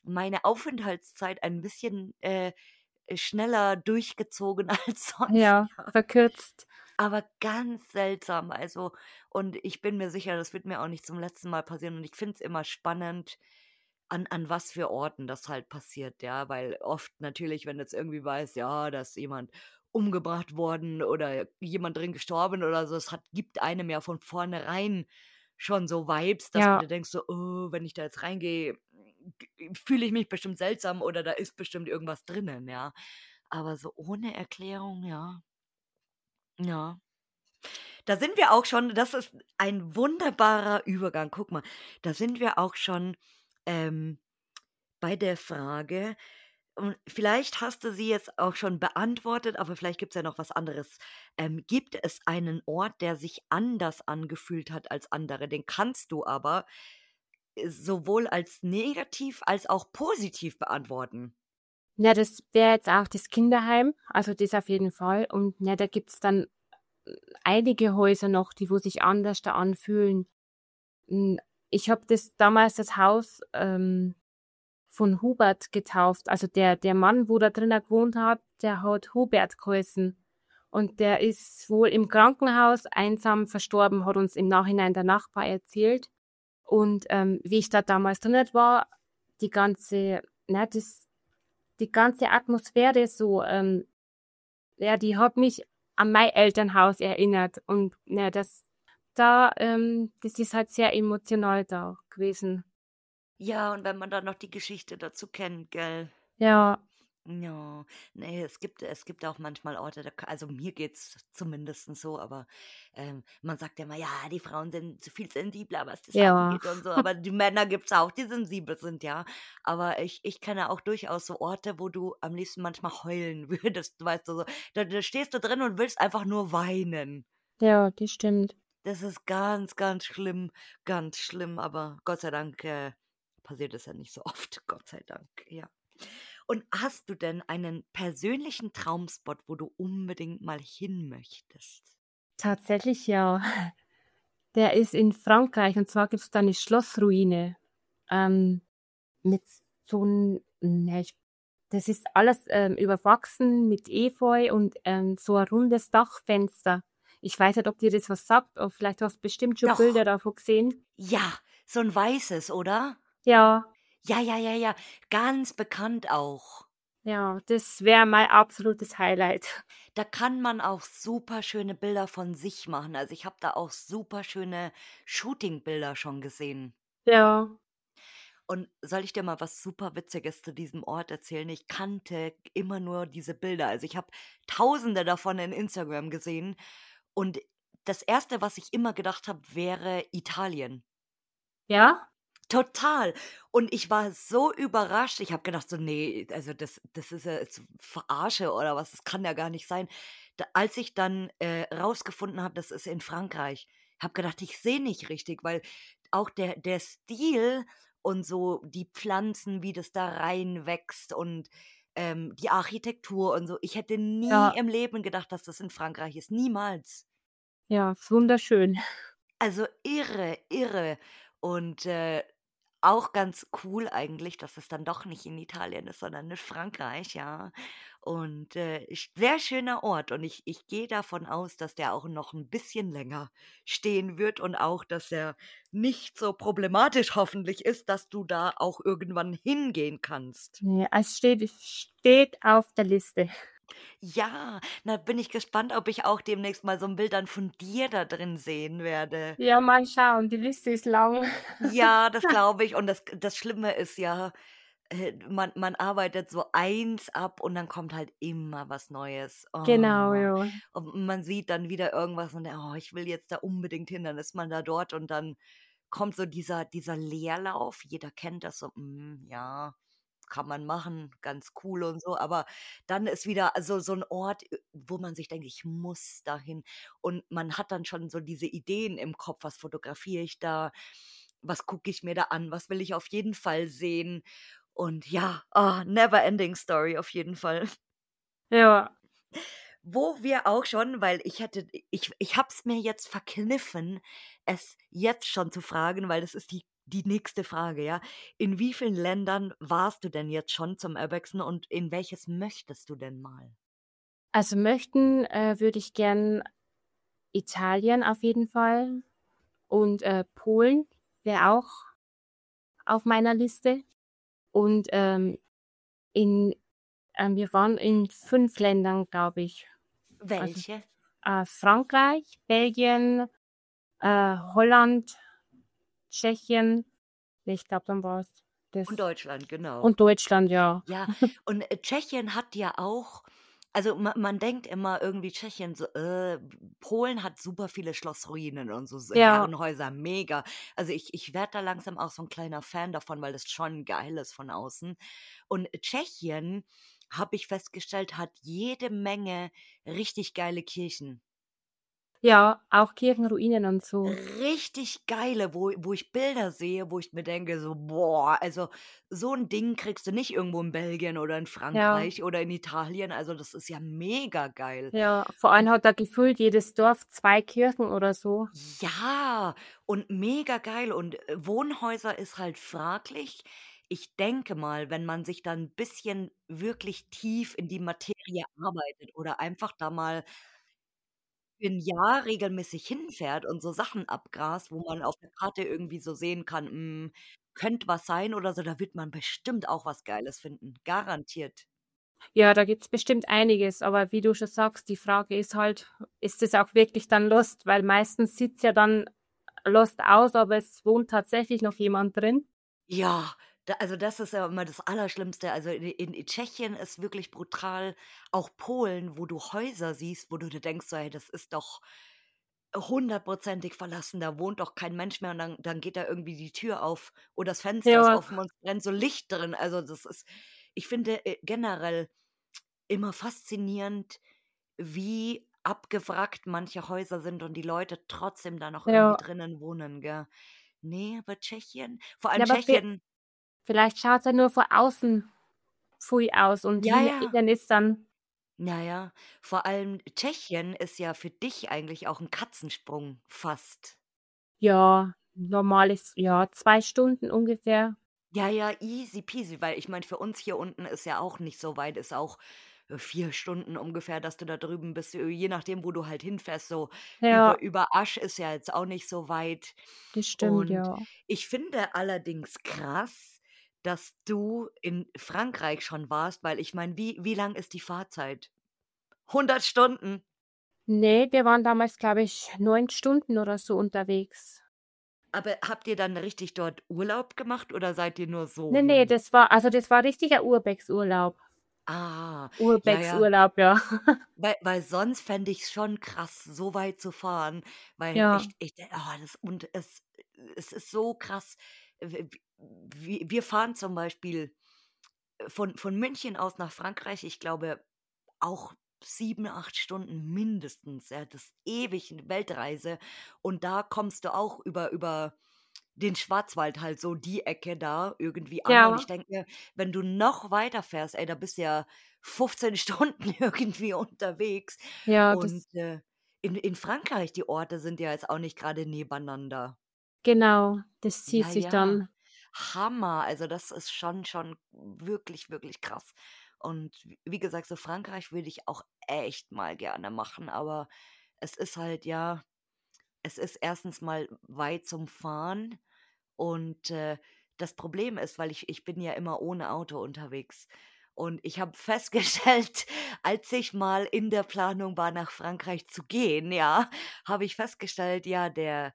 [SPEAKER 1] meine Aufenthaltszeit ein bisschen, schneller durchgezogen als sonst,
[SPEAKER 2] Ja,
[SPEAKER 1] ja.
[SPEAKER 2] verkürzt.
[SPEAKER 1] Aber ganz seltsam, also und ich bin mir sicher, das wird mir auch nicht zum letzten Mal passieren und ich finde es immer spannend, an was für Orten das halt passiert, ja, weil oft natürlich, wenn jetzt irgendwie weiß, ja, da ist jemand umgebracht worden oder jemand drin gestorben oder so, es gibt einem ja von vornherein schon so Vibes, dass du
[SPEAKER 2] Ja,
[SPEAKER 1] dir denkst so: „Oh, wenn ich da jetzt reingehe, fühle ich mich bestimmt seltsam oder da ist bestimmt irgendwas drinnen“, ja. Aber so ohne Erklärung, ja, ja. Da sind wir auch schon, das ist ein wunderbarer Übergang. Guck mal, da sind wir auch schon, ähm, bei der Frage und vielleicht hast du sie jetzt auch schon beantwortet, aber vielleicht gibt's ja noch was anderes. Gibt es einen Ort, der sich anders angefühlt hat als andere? Den kannst du aber, sowohl als negativ als auch positiv beantworten.
[SPEAKER 2] ja, das wäre jetzt auch das Kinderheim, also das auf jeden Fall. Und ja, da gibt's dann einige Häuser noch, die wo sich anders da anfühlen. Hm, ich habe das Haus, von Hubert getauft. Also der Mann, wo da drinnen gewohnt hat, der hat Hubert geheißen. Und der ist wohl im Krankenhaus einsam verstorben, hat uns im Nachhinein der Nachbar erzählt. Und wie ich da damals drin war, die ganze, na, die ganze Atmosphäre so, ja, die hat mich an mein Elternhaus erinnert. Und ja, das ist halt sehr emotional da gewesen.
[SPEAKER 1] Ja, und wenn man dann noch die Geschichte dazu kennt, gell?
[SPEAKER 2] Ja,
[SPEAKER 1] Ja, ne, es gibt auch manchmal Orte, also mir geht's zumindest so, aber, man sagt ja immer: „Ja, die Frauen sind so viel sensibler, was das
[SPEAKER 2] ja,
[SPEAKER 1] angeht und so“, aber die Männer gibt's auch, die sensibel sind, ja. Aber ich kenne auch durchaus so Orte, wo du am liebsten manchmal heulen würdest, weißt du, so. Da stehst du drin und willst einfach nur weinen.
[SPEAKER 2] ja, das stimmt.
[SPEAKER 1] Das ist ganz schlimm, aber Gott sei Dank, passiert es ja nicht so oft, Gott sei Dank, ja. Und hast du denn einen persönlichen Traumspot, wo du unbedingt mal hin möchtest?
[SPEAKER 2] Tatsächlich ja. Der ist in Frankreich und zwar gibt's da eine Schlossruine, ähm, mit so 'n ja, das ist alles, überwachsen mit Efeu und, so ein rundes Dachfenster. Ich weiß nicht, ob dir das was sagt, aber vielleicht hast du bestimmt schon Bilder
[SPEAKER 1] Doch,
[SPEAKER 2] davon gesehen.
[SPEAKER 1] ja, so 'n weißes, oder?
[SPEAKER 2] Ja,
[SPEAKER 1] Ja, ja, ja, ja, ganz bekannt auch.
[SPEAKER 2] ja, das wäre mein absolutes Highlight.
[SPEAKER 1] Da kann man auch super schöne Bilder von sich machen. Also, ich habe da auch super schöne Shootingbilder schon gesehen.
[SPEAKER 2] Ja,
[SPEAKER 1] Und soll ich dir mal was super Witziges zu diesem Ort erzählen? Ich kannte immer nur diese Bilder. Also, ich habe Tausende davon in Instagram gesehen und das Erste, was ich immer gedacht habe, wäre Italien.
[SPEAKER 2] ja,
[SPEAKER 1] Total. Und ich war so überrascht. Ich habe gedacht so: „Ne, also das ist ja jetzt Verarsche oder was? Das kann ja gar nicht sein.“ Als ich dann, rausgefunden habe, das ist in Frankreich, habe gedacht, ich sehe nicht richtig, weil auch der Stil und so die Pflanzen, wie das da reinwächst und, die Architektur und so. Ich hätte nie
[SPEAKER 2] ja,
[SPEAKER 1] im Leben gedacht, dass das in Frankreich ist, niemals.
[SPEAKER 2] ja, ist wunderschön.
[SPEAKER 1] Also irre, irre. Und, auch ganz cool eigentlich, dass es dann doch nicht in Italien ist, sondern in Frankreich, ja. Und, sehr schöner Ort und ich gehe davon aus, dass der auch noch ein bisschen länger stehen wird und auch, dass er nicht so problematisch hoffentlich ist, dass du da auch irgendwann hingehen kannst.
[SPEAKER 2] Ne, es steht auf der Liste.
[SPEAKER 1] Ja, na, bin ich gespannt, ob ich auch demnächst mal so ein Bild dann von dir da drin sehen werde.
[SPEAKER 2] Ja, mal schauen, die Liste ist lang.
[SPEAKER 1] Ja, das glaube ich. Und das Schlimme ist ja, man arbeitet so eins ab und dann kommt halt immer was Neues.
[SPEAKER 2] Genau,
[SPEAKER 1] Oh.
[SPEAKER 2] ja.
[SPEAKER 1] Und man sieht dann wieder irgendwas und denkt: „Oh, ich will jetzt da unbedingt hin.“ Dann ist man da dort und dann kommt so dieser Leerlauf. Jeder kennt das so: ja, kann man machen, ganz cool und so.“ Aber dann ist wieder so 'n Ort, wo man sich denkt: „Ich muss dahin.“ Und man hat dann schon so diese Ideen im Kopf: „Was fotografiere ich da? Was gucke ich mir da an? Was will ich auf jeden Fall sehen?“ Und ja, never ending story auf jeden Fall.
[SPEAKER 2] Ja,
[SPEAKER 1] Wo wir auch schon, weil ich habe es mir jetzt verkniffen, es jetzt schon zu fragen, weil das ist die die nächste Frage, ja. In wie vielen Ländern warst du denn jetzt schon zum Urwachsen und in welches möchtest du denn mal?
[SPEAKER 2] Also möchten, würde ich gern Italien auf jeden Fall und, Polen wäre auch auf meiner Liste und, in wir waren in 5 Ländern, glaube ich. Also,
[SPEAKER 1] Welche?
[SPEAKER 2] Frankreich, Belgien, Holland, Tschechien. Ne, ich glaube, dann war's
[SPEAKER 1] Und
[SPEAKER 2] das.
[SPEAKER 1] Deutschland, genau.
[SPEAKER 2] Und Deutschland, ja.
[SPEAKER 1] Ja, und, Tschechien hat ja auch also, man denkt immer irgendwie Tschechien so, Polen hat super viele Schlossruinen und so
[SPEAKER 2] Ja,
[SPEAKER 1] Herrenhäuser, mega. Also, ich werde da langsam auch so ein kleiner Fan davon, weil das schon geil ist von außen. Und Tschechien, habe ich festgestellt, hat jede Menge richtig geile Kirchen.
[SPEAKER 2] ja, auch Kirchenruinen und so.
[SPEAKER 1] Richtig geile, wo ich Bilder sehe, wo ich mir denke so: „Boah, also, so 'n Ding kriegst du nicht irgendwo in Belgien oder in
[SPEAKER 2] Ja,
[SPEAKER 1] Frankreich oder in Italien. Also, das ist ja mega geil."
[SPEAKER 2] ja. Vor allem
[SPEAKER 1] Und
[SPEAKER 2] hat da gefühlt jedes Dorf 2 Kirchen oder so.
[SPEAKER 1] ja, und mega geil und, Wohnhäuser ist halt fraglich. Ich denke mal, wenn man sich dann 'n bisschen wirklich tief in die Materie arbeitet oder einfach da mal für 'n Jahr regelmäßig hinfährt und so Sachen abgrast, wo man auf der Karte irgendwie so sehen kann, könnte was sein oder so, da wird man bestimmt auch was Geiles finden, garantiert.
[SPEAKER 2] Ja, da gibt's bestimmt einiges, aber wie du schon sagst, die Frage ist halt, ist es auch wirklich dann Lost? Weil meistens sieht's ja dann Lost aus, aber es wohnt tatsächlich noch jemand drin.
[SPEAKER 1] Ja, also das ist ja immer das Allerschlimmste. Also in Tschechien ist wirklich brutal, auch Polen, wo du Häuser siehst, wo du dir denkst so: „Hey, das ist doch hundertprozentig verlassen, da wohnt doch kein Mensch mehr." Und dann geht da irgendwie die Tür auf oder das Fenster ist
[SPEAKER 2] Ja,
[SPEAKER 1] offen und es brennt so Licht drin. Also, das ist ich finde, generell immer faszinierend, wie abgewrackt manche Häuser sind und die Leute trotzdem da noch irgendwie
[SPEAKER 2] ja.
[SPEAKER 1] drinnen wohnen, gell? Ne, aber Tschechien vor allem
[SPEAKER 2] Ja, aber
[SPEAKER 1] Tschechien
[SPEAKER 2] vielleicht schaut's ja nur von außen pfui aus und
[SPEAKER 1] ja, ja.
[SPEAKER 2] innen ist dann
[SPEAKER 1] Ja, ja. Vor allem Tschechien ist ja für dich eigentlich auch 'n Katzensprung fast.
[SPEAKER 2] ja, normales ja, 2 Stunden ungefähr.
[SPEAKER 1] Ja, ja, easy peasy, weil ich meine, für uns hier unten ist ja auch nicht so weit, ist auch, 4 Stunden ungefähr, dass du da drüben bist, je nachdem, wo du halt hinfährst, so
[SPEAKER 2] Ja,
[SPEAKER 1] über Asch ist ja jetzt auch nicht so weit.
[SPEAKER 2] das stimmt,
[SPEAKER 1] Und
[SPEAKER 2] ja.
[SPEAKER 1] ich finde allerdings krass, dass du in Frankreich schon warst, weil ich meine, wie lang ist die Fahrzeit? 100 Stunden?
[SPEAKER 2] Ne, wir waren damals, glaube ich, 9 Stunden oder so unterwegs.
[SPEAKER 1] Aber habt ihr dann richtig dort Urlaub gemacht oder seid ihr nur so
[SPEAKER 2] Ne,
[SPEAKER 1] hin?
[SPEAKER 2] das war richtiger Urbexurlaub.
[SPEAKER 1] Ah, ja, ja.
[SPEAKER 2] Urbexurlaub, ja.
[SPEAKER 1] Weil sonst fände ich's schon krass, so weit zu fahren, weil
[SPEAKER 2] Ja,
[SPEAKER 1] ich de das und es ist so krass. W wir fahren zum Beispiel, von München aus nach Frankreich, ich glaube, auch 7, 8 Stunden mindestens, ja, das ist ewig 'ne Weltreise. Und da kommst du auch über den Schwarzwald halt so die Ecke da irgendwie an. Und ich
[SPEAKER 2] ja,
[SPEAKER 1] denke mir, wenn du noch weiter fährst, ey, da bist du ja 15 Stunden irgendwie unterwegs.
[SPEAKER 2] ja,
[SPEAKER 1] Und, in Frankreich, die Orte sind ja jetzt auch nicht grade nebeneinander.
[SPEAKER 2] genau, das zieht
[SPEAKER 1] Ja,
[SPEAKER 2] sich
[SPEAKER 1] ja.
[SPEAKER 2] dann.
[SPEAKER 1] Hammer. Also, das ist schon wirklich, wirklich krass. Und wie gesagt, so Frankreich würde ich auch echt mal gerne machen, aber es ist halt ja es ist erstens mal weit zum Fahren und, das Problem ist, weil ich bin ja immer ohne Auto unterwegs und ich habe festgestellt, als ich mal in der Planung war, nach Frankreich zu gehen, ja, habe ich festgestellt, ja,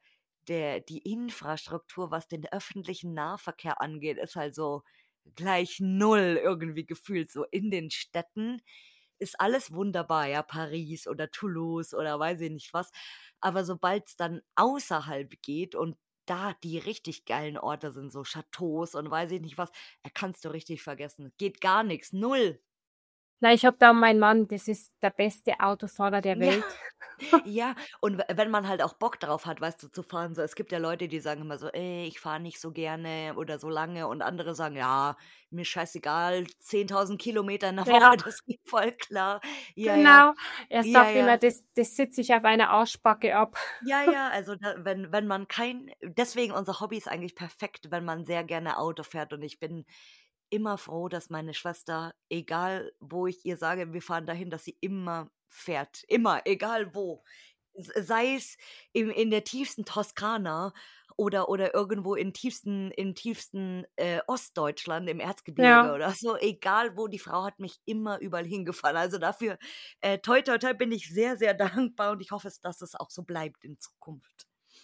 [SPEAKER 1] die Infrastruktur, was den öffentlichen Nahverkehr angeht, ist halt so gleich null irgendwie gefühlt. So in den Städten ist alles wunderbar, ja, Paris oder Toulouse oder weiß ich nicht was. Aber sobald's dann außerhalb geht und da die richtig geilen Orte sind, so Chateaus und weiß ich nicht was, kannst du richtig vergessen. Geht gar nix, null.
[SPEAKER 2] Na, ich habe da meinen Mann, das ist der beste Autofahrer der
[SPEAKER 1] Ja.
[SPEAKER 2] Welt.
[SPEAKER 1] Ja, und wenn man halt auch Bock drauf hat, weißt du, zu fahren, so es gibt ja Leute, die sagen immer so: ich fahre nicht so gerne oder so lange“ und andere sagen: „Ja, mir scheißegal, 10.000 Kilometer in der
[SPEAKER 2] Ja,
[SPEAKER 1] Woche, das geht voll klar.“ Ja, ja.
[SPEAKER 2] genau. Er
[SPEAKER 1] Ja,
[SPEAKER 2] sagt immer,
[SPEAKER 1] ja.
[SPEAKER 2] das sitze ich auf einer Arschbacke ab.
[SPEAKER 1] Ja, ja, also da wenn man kein deswegen unser Hobby ist eigentlich perfekt, wenn man sehr gerne Auto fährt und ich bin immer froh, dass meine Schwester, egal wo ich ihr sage, wir fahren dahin, dass sie immer fährt. Immer, egal wo. Sei es in der tiefsten Toskana oder irgendwo im tiefsten Ostdeutschland, im Erzgebirge
[SPEAKER 2] Ja.
[SPEAKER 1] oder so, egal wo, die Frau hat mich immer überall hingefahren. Also dafür, toi, toi, toi, bin ich sehr, sehr dankbar und ich hoffe, dass es auch so bleibt in Zukunft.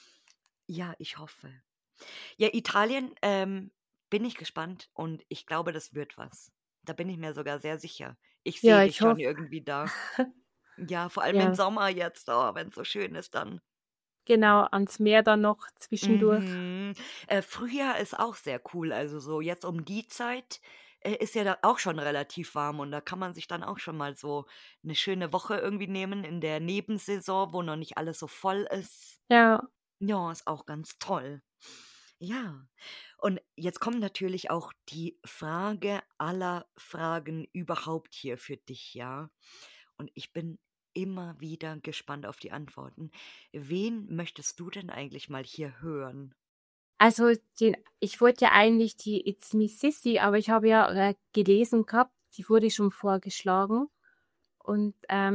[SPEAKER 1] Ja, ich hoffe. Ja, Italien, bin ich gespannt und ich glaube, das wird was. Da bin ich mir sogar sehr sicher. Ich sehe
[SPEAKER 2] Ja,
[SPEAKER 1] dich
[SPEAKER 2] ich
[SPEAKER 1] schon
[SPEAKER 2] hoffe.
[SPEAKER 1] irgendwie da. Ja, vor allem im
[SPEAKER 2] Ja,
[SPEAKER 1] Sommer jetzt, oh, wenn's so schön ist dann.
[SPEAKER 2] genau, ans Meer dann noch zwischendurch.
[SPEAKER 1] Mhm. Frühjahr ist auch sehr cool. Also so jetzt um die Zeit, ist ja da auch schon relativ warm und da kann man sich dann auch schon mal so eine schöne Woche irgendwie nehmen in der Nebensaison, wo noch nicht alles so voll ist.
[SPEAKER 2] Ja.
[SPEAKER 1] Ja, ist auch ganz toll. Ja. Und jetzt kommt natürlich auch die Frage aller Fragen überhaupt hier für dich, ja? Und ich bin immer wieder gespannt auf die Antworten. Wen möchtest du denn eigentlich mal hier hören?
[SPEAKER 2] Also, ich wollte ja eigentlich die It's Me Sissy, aber ich habe ja, gelesen gehabt, die wurde schon vorgeschlagen und,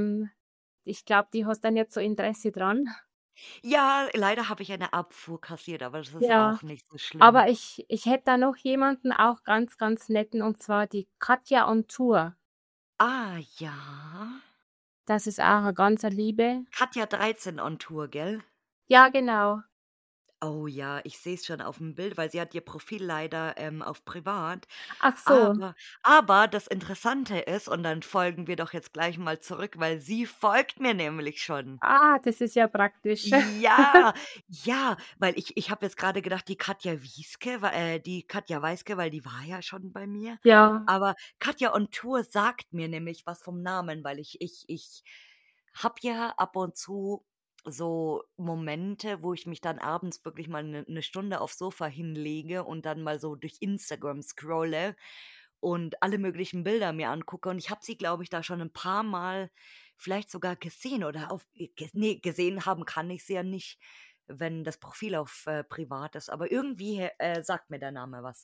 [SPEAKER 2] ich glaube, die hast dann jetzt so Interesse dran.
[SPEAKER 1] Ja, leider habe ich eine Abfuhr kassiert, aber das ist
[SPEAKER 2] Ja,
[SPEAKER 1] auch nicht so schlimm.
[SPEAKER 2] aber ich hätte da noch jemanden, auch ganz, ganz netten, und zwar die Katja on Tour.
[SPEAKER 1] Ah, ja.
[SPEAKER 2] Das ist auch 'ne ganze Liebe.
[SPEAKER 1] Katja 13 on Tour, gell?
[SPEAKER 2] Ja, genau.
[SPEAKER 1] Oh ja, ich sehe es schon auf dem Bild, weil sie hat ihr Profil leider, auf privat.
[SPEAKER 2] Ach so.
[SPEAKER 1] Aber das Interessante ist und dann folgen wir doch jetzt gleich mal zurück, weil sie folgt mir nämlich schon.
[SPEAKER 2] Ah, das ist ja praktisch.
[SPEAKER 1] Ja, ja, weil ich habe jetzt gerade gedacht, die Katja Weiske, weil die war ja schon bei mir.
[SPEAKER 2] Ja,
[SPEAKER 1] Aber Katja on Tour sagt mir nämlich was vom Namen, weil ich habe ja ab und zu so Momente, wo ich mich dann abends wirklich mal eine Stunde aufs Sofa hinlege und dann mal so durch Instagram scrolle und alle möglichen Bilder mir angucke. Und ich habe sie, glaube ich, da schon ein paar Mal vielleicht sogar gesehen oder ne, gesehen haben kann ich sie ja nicht, wenn das Profil auf, privat ist, aber irgendwie, sagt mir der Name was.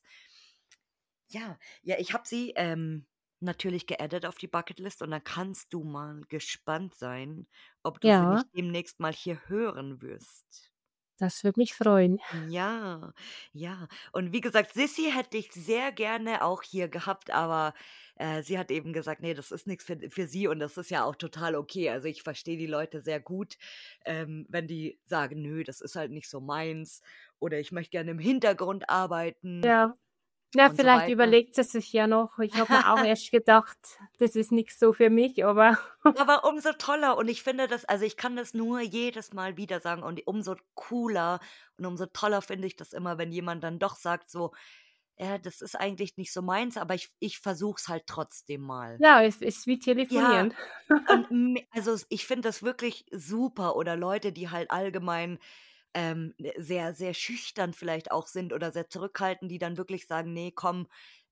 [SPEAKER 1] Ja, ja, ich habe sie, natürlich geaddet auf die Bucketlist und dann kannst du mal gespannt sein, ob du sie
[SPEAKER 2] ja,
[SPEAKER 1] nicht demnächst mal hier hören wirst.
[SPEAKER 2] das würde mich freuen.
[SPEAKER 1] Ja, ja. Und wie gesagt, Sissi hätte ich sehr gerne auch hier gehabt, aber, sie hat eben gesagt: „Nee, das ist nichts für sie“ und das ist ja auch total okay. Also, ich verstehe die Leute sehr gut, wenn die sagen: „Nö, das ist halt nicht so meins“ oder „Ich möchte gerne im Hintergrund arbeiten“
[SPEAKER 2] Ja. Ja,
[SPEAKER 1] und so
[SPEAKER 2] vielleicht
[SPEAKER 1] weiter.
[SPEAKER 2] überlegt sie sich ja noch. Ich habe mir auch erst gedacht, das ist nix so für mich, aber
[SPEAKER 1] Aber umso toller und ich finde das also, ich kann das nur jedes Mal wieder sagen und umso cooler und umso toller finde ich das immer, wenn jemand dann doch sagt so: „Ja, das ist eigentlich nicht so meins, aber ich versuche es halt trotzdem mal.“
[SPEAKER 2] ja, es ist wie
[SPEAKER 1] Ja,
[SPEAKER 2] telefonieren.
[SPEAKER 1] und ich finde das wirklich super oder Leute, die halt allgemein, sehr, sehr schüchtern vielleicht auch sind oder sehr zurückhaltend, die dann wirklich sagen: „Ne, komm,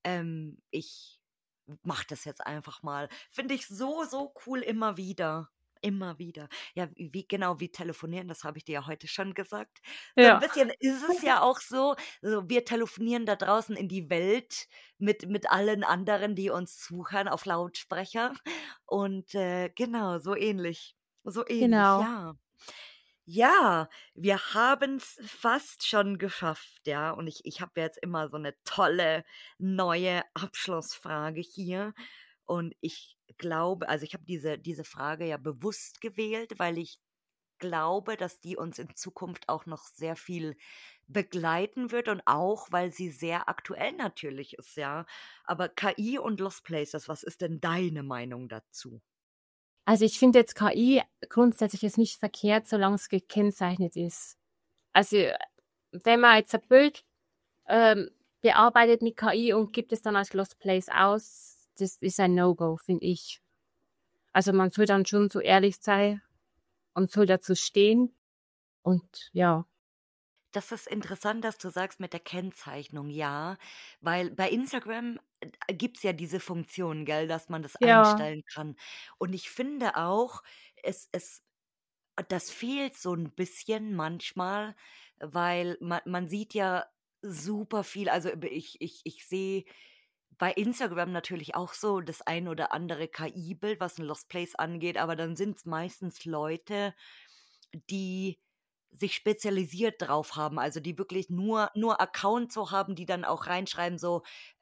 [SPEAKER 1] ich mache das jetzt einfach mal.“ Finde ich so, so cool immer wieder. Immer wieder. Ja, wie telefonieren, das habe ich dir ja heute schon gesagt. So 'n
[SPEAKER 2] Ja,
[SPEAKER 1] bisschen ist es ja auch so wir telefonieren da draußen in die Welt mit allen anderen, die uns zuhören auf Lautsprecher und, genau, so ähnlich,
[SPEAKER 2] genau.
[SPEAKER 1] ja. Ja, wir haben's fast schon geschafft, ja. Und ich habe jetzt immer so 'ne tolle neue Abschlussfrage hier. Und ich glaube also, ich habe diese Frage ja bewusst gewählt, weil ich glaube, dass die uns in Zukunft auch noch sehr viel begleiten wird und auch, weil sie sehr aktuell natürlich ist, ja. Aber KI und Lost Places, was ist denn deine Meinung dazu?
[SPEAKER 2] Also, ich finde jetzt KI grundsätzlich ist nicht verkehrt, solange es gekennzeichnet ist. Also, wenn man jetzt ein Bild, bearbeitet mit KI und gibt es dann als Lost Place aus, das ist ein No-Go, finde ich. Also man soll dann schon so ehrlich sein und soll dazu stehen und ja.
[SPEAKER 1] Das ist interessant, dass du sagst mit der Kennzeichnung, ja, weil bei Instagram gibt es ja diese Funktion, gell, dass man das
[SPEAKER 2] Ja,
[SPEAKER 1] einstellen kann. Und ich finde auch, es das fehlt so ein bisschen manchmal, weil man sieht ja super viel. Also, ich sehe bei Instagram natürlich auch so das ein oder andere KI-Bild, was 'n Lost Place angeht, aber dann sind es meistens Leute, die sich spezialisiert drauf haben, also die wirklich nur Accounts so haben, die dann auch reinschreiben, so,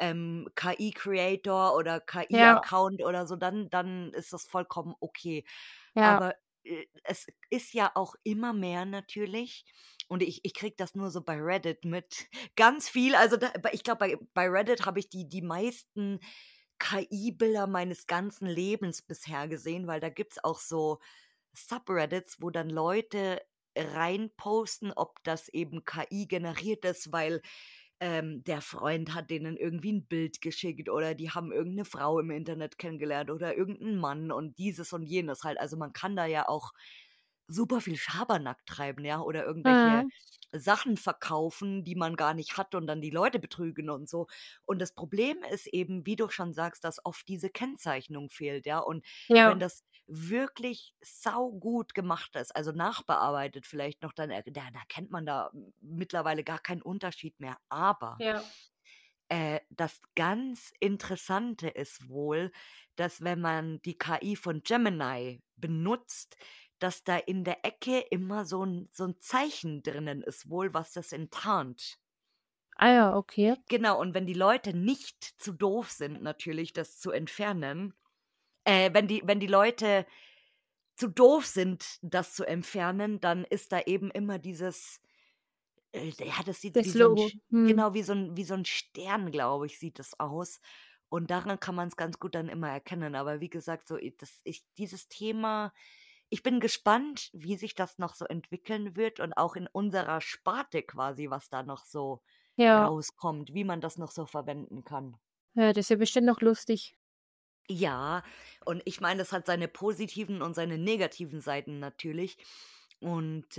[SPEAKER 1] KI-Creator oder
[SPEAKER 2] ja,
[SPEAKER 1] KI-Account oder so, dann ist das vollkommen okay.
[SPEAKER 2] ja,
[SPEAKER 1] Aber, es ist ja auch immer mehr natürlich und ich kriege das nur so bei Reddit mit, ganz viel. Also, ich glaube, bei Reddit habe ich die meisten KI-Bilder meines ganzen Lebens bisher gesehen, weil da gibt's auch so Subreddits, wo dann Leute reinposten, ob das eben KI generiert ist, weil, der Freund hat denen irgendwie ein Bild geschickt oder die haben irgendeine Frau im Internet kennengelernt oder irgendeinen Mann und dieses und jenes halt. Also, man kann da ja auch super viel Schabernack treiben, ja, oder irgendwelche
[SPEAKER 2] mhm,
[SPEAKER 1] Sachen verkaufen, die man gar nicht hat und dann die Leute betrügen und so. Und das Problem ist eben, wie du schon sagst, dass oft diese Kennzeichnung fehlt, ja. Und wenn
[SPEAKER 2] ja,
[SPEAKER 1] das wirklich saugut gemacht ist, also nachbearbeitet vielleicht noch, dann da kennt man da mittlerweile gar keinen Unterschied mehr. Aber
[SPEAKER 2] ja.
[SPEAKER 1] das ganz Interessante ist wohl, dass wenn man die KI von Gemini benutzt, dass da in der Ecke immer so ein Zeichen drinnen ist wohl, was das enttarnt.
[SPEAKER 2] Ah ja, okay.
[SPEAKER 1] Genau, und wenn die Leute nicht zu doof sind natürlich, das zu entfernen, wenn die Leute zu doof sind, das zu entfernen, dann ist da eben immer dieses ja, das sieht wie
[SPEAKER 2] Das
[SPEAKER 1] so 'n
[SPEAKER 2] Logo.
[SPEAKER 1] Sch
[SPEAKER 2] Mhm.
[SPEAKER 1] genau, wie so 'n Stern, glaube ich, sieht das aus. Und daran kann man's ganz gut dann immer erkennen. Aber wie gesagt, so dieses Thema, ich bin gespannt, wie sich das noch so entwickeln wird und auch in unserer Sparte quasi, was da noch so
[SPEAKER 2] Ja,
[SPEAKER 1] rauskommt, wie man das noch so verwenden kann.
[SPEAKER 2] ja, das ist ja bestimmt noch lustig.
[SPEAKER 1] Ja, und ich meine, das hat seine positiven und seine negativen Seiten natürlich. Und,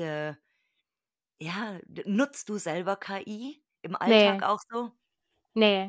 [SPEAKER 1] ja, nutzt du selber KI im Alltag
[SPEAKER 2] Ne,
[SPEAKER 1] auch so?
[SPEAKER 2] ne,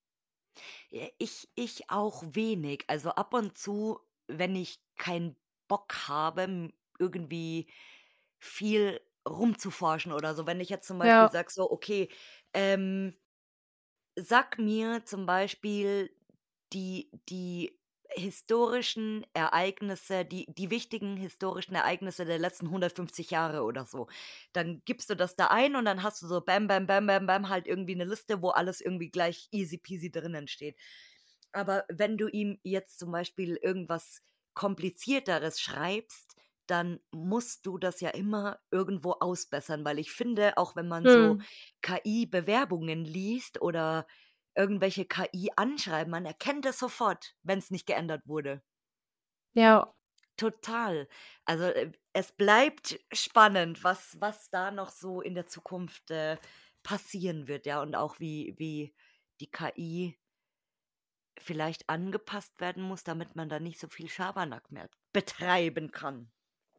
[SPEAKER 1] Ich auch wenig. Also, ab und zu, wenn ich keinen Bock habe, irgendwie viel rumzuforschen oder so. Wenn ich jetzt zum Beispiel
[SPEAKER 2] ja,
[SPEAKER 1] sage so: „Okay, ähm, sag mir zum Beispiel die historischen Ereignisse, die wichtigen historischen Ereignisse der letzten 150 Jahre oder so. Dann gibst du das da ein und dann hast du so bam, bam, bam, bam, bam, halt irgendwie eine Liste, wo alles irgendwie gleich easy peasy drinnen steht. Aber wenn du ihm jetzt zum Beispiel irgendwas Komplizierteres schreibst, dann musst du das ja immer irgendwo ausbessern, weil ich finde, auch wenn man so
[SPEAKER 2] mhm,
[SPEAKER 1] KI-Bewerbungen liest oder irgendwelche KI-Anschreiben, man erkennt es sofort, wenn es nicht geändert wurde.
[SPEAKER 2] ja,
[SPEAKER 1] Total. Also, es bleibt spannend, was da noch so in der Zukunft, passieren wird, ja, und auch wie die KI vielleicht angepasst werden muss, damit man da nicht so viel Schabernack mehr betreiben kann.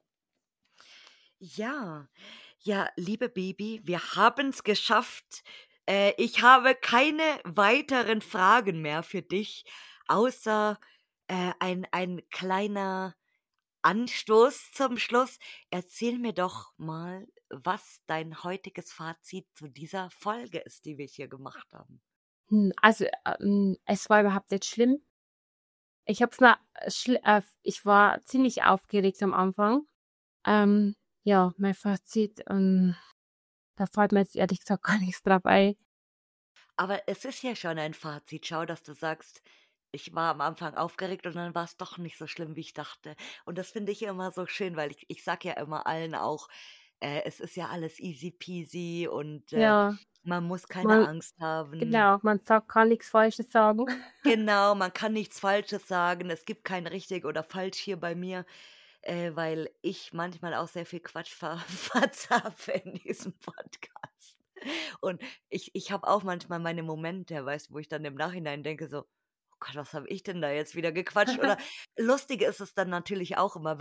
[SPEAKER 1] Ja, ja, liebe Baby, wir haben's geschafft. Ich habe keine weiteren Fragen mehr für dich, außer, ein kleiner Anstoß zum Schluss. Erzähl mir doch mal, was dein heutiges Fazit zu dieser Folge ist, die wir hier gemacht haben.
[SPEAKER 2] also, es war überhaupt nicht schlimm. Ich habe es mir ich war ziemlich aufgeregt am Anfang. Ähm, ja, mein Fazit, da fällt mir jetzt ehrlich gesagt gar nichts drauf ein.
[SPEAKER 1] Aber es ist ja schon ein Fazit. Schau, dass du sagst: „Ich war am Anfang aufgeregt und dann war es doch nicht so schlimm, wie ich dachte.“ Und das finde ich immer so schön, weil ich sage ja immer allen auch, es ist ja alles easy peasy und,
[SPEAKER 2] Ja,
[SPEAKER 1] man muss keine
[SPEAKER 2] man
[SPEAKER 1] Angst haben.
[SPEAKER 2] genau, man kann nichts Falsches sagen.
[SPEAKER 1] Genau, man kann nichts Falsches sagen. Es gibt kein richtig oder falsch hier bei mir, weil ich manchmal auch sehr viel Quatsch verzapfe in diesem Podcast. Und ich habe auch manchmal meine Momente, weißt du, wo ich dann im Nachhinein denke so: Gott, was habe ich denn da jetzt wieder gequatscht? Oder lustig ist es dann natürlich auch immer,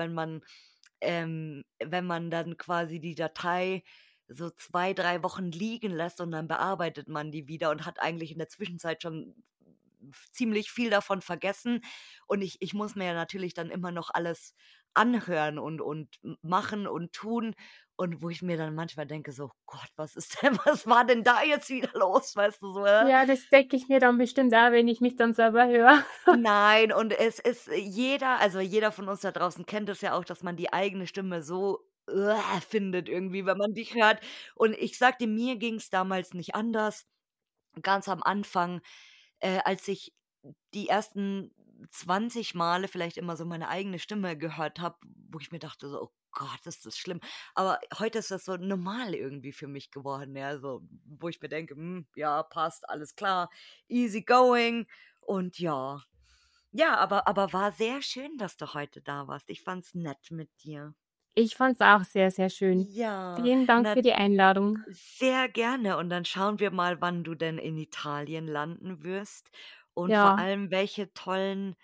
[SPEAKER 1] wenn man dann quasi die Datei so 2, 3 Wochen liegen lässt und dann bearbeitet man die wieder und hat eigentlich in der Zwischenzeit schon ziemlich viel davon vergessen. Und ich muss mir ja natürlich dann immer noch alles anhören und machen und tun. Und wo ich mir dann manchmal denke, so, Gott, was war denn da jetzt wieder los, weißt du so?
[SPEAKER 2] Ja, das denke ich mir dann bestimmt auch, wenn ich mich dann selber höre.
[SPEAKER 1] Nein, und es ist jeder von uns da draußen kennt es ja auch, dass man die eigene Stimme so findet irgendwie, wenn man dich hört. Und ich sage dir, mir ging's damals nicht anders. Ganz am Anfang, als ich die ersten 20 Male vielleicht immer so meine eigene Stimme gehört habe, wo ich mir dachte so: „Oh Gott, ist das schlimm.“ Aber heute ist das so normal irgendwie für mich geworden, ja, so, wo ich mir denke: ja, passt, alles klar, easy going und ja. Ja, aber war sehr schön, dass du heute da warst. Ich fand's nett mit dir.
[SPEAKER 2] Ich fand's auch sehr, sehr schön.
[SPEAKER 1] Ja,
[SPEAKER 2] Vielen Dank
[SPEAKER 1] na,
[SPEAKER 2] für die Einladung.
[SPEAKER 1] sehr gerne und dann schauen wir mal, wann du denn in Italien landen wirst und vor
[SPEAKER 2] Ja,
[SPEAKER 1] allem, welche tollen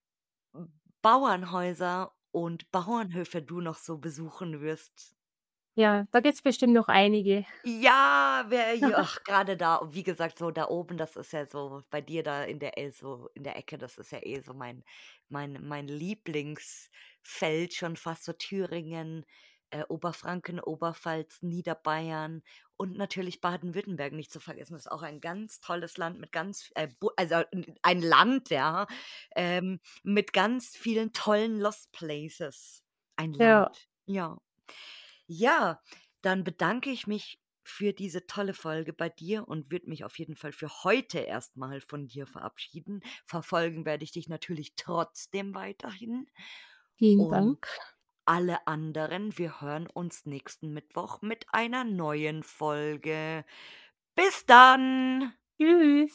[SPEAKER 1] Bauernhäuser und Bauernhöfe du noch so besuchen wirst.
[SPEAKER 2] ja, da gibt's bestimmt noch einige.
[SPEAKER 1] Ja, grade da, wie gesagt, so da oben, das ist ja so bei dir da so in der Ecke, das ist ja eh so mein Lieblingsfeld schon fast, so Thüringen, Oberfranken, Oberpfalz, Niederbayern und natürlich Baden-Württemberg nicht zu vergessen. Das ist auch ein ganz tolles Land mit ganz bu also, ein Land, ja, mit ganz vielen tollen Lost Places. Ein
[SPEAKER 2] Ja,
[SPEAKER 1] Land, ja. Ja, dann bedanke ich mich für diese tolle Folge bei dir und würde mich auf jeden Fall für heute erstmal von dir verabschieden. Verfolgen werde ich dich natürlich trotzdem weiterhin.
[SPEAKER 2] vielen
[SPEAKER 1] Und
[SPEAKER 2] Dank.
[SPEAKER 1] alle anderen, wir hören uns nächsten Mittwoch mit einer neuen Folge. Bis dann!
[SPEAKER 2] Tschüss.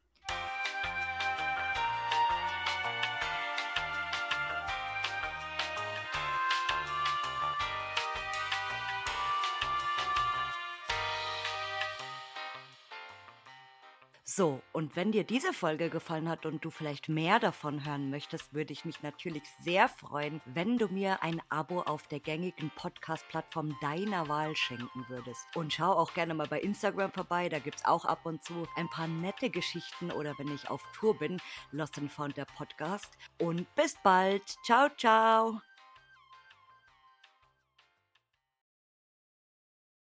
[SPEAKER 1] So, und wenn dir diese Folge gefallen hat und du vielleicht mehr davon hören möchtest, würde ich mich natürlich sehr freuen, wenn du mir ein Abo auf der gängigen Podcast-Plattform deiner Wahl schenken würdest. Und schau auch gerne mal bei Instagram vorbei, da gibt's auch ab und zu ein paar nette Geschichten oder wenn ich auf Tour bin, Lost and Found der Podcast. Und bis bald. Ciao, ciao.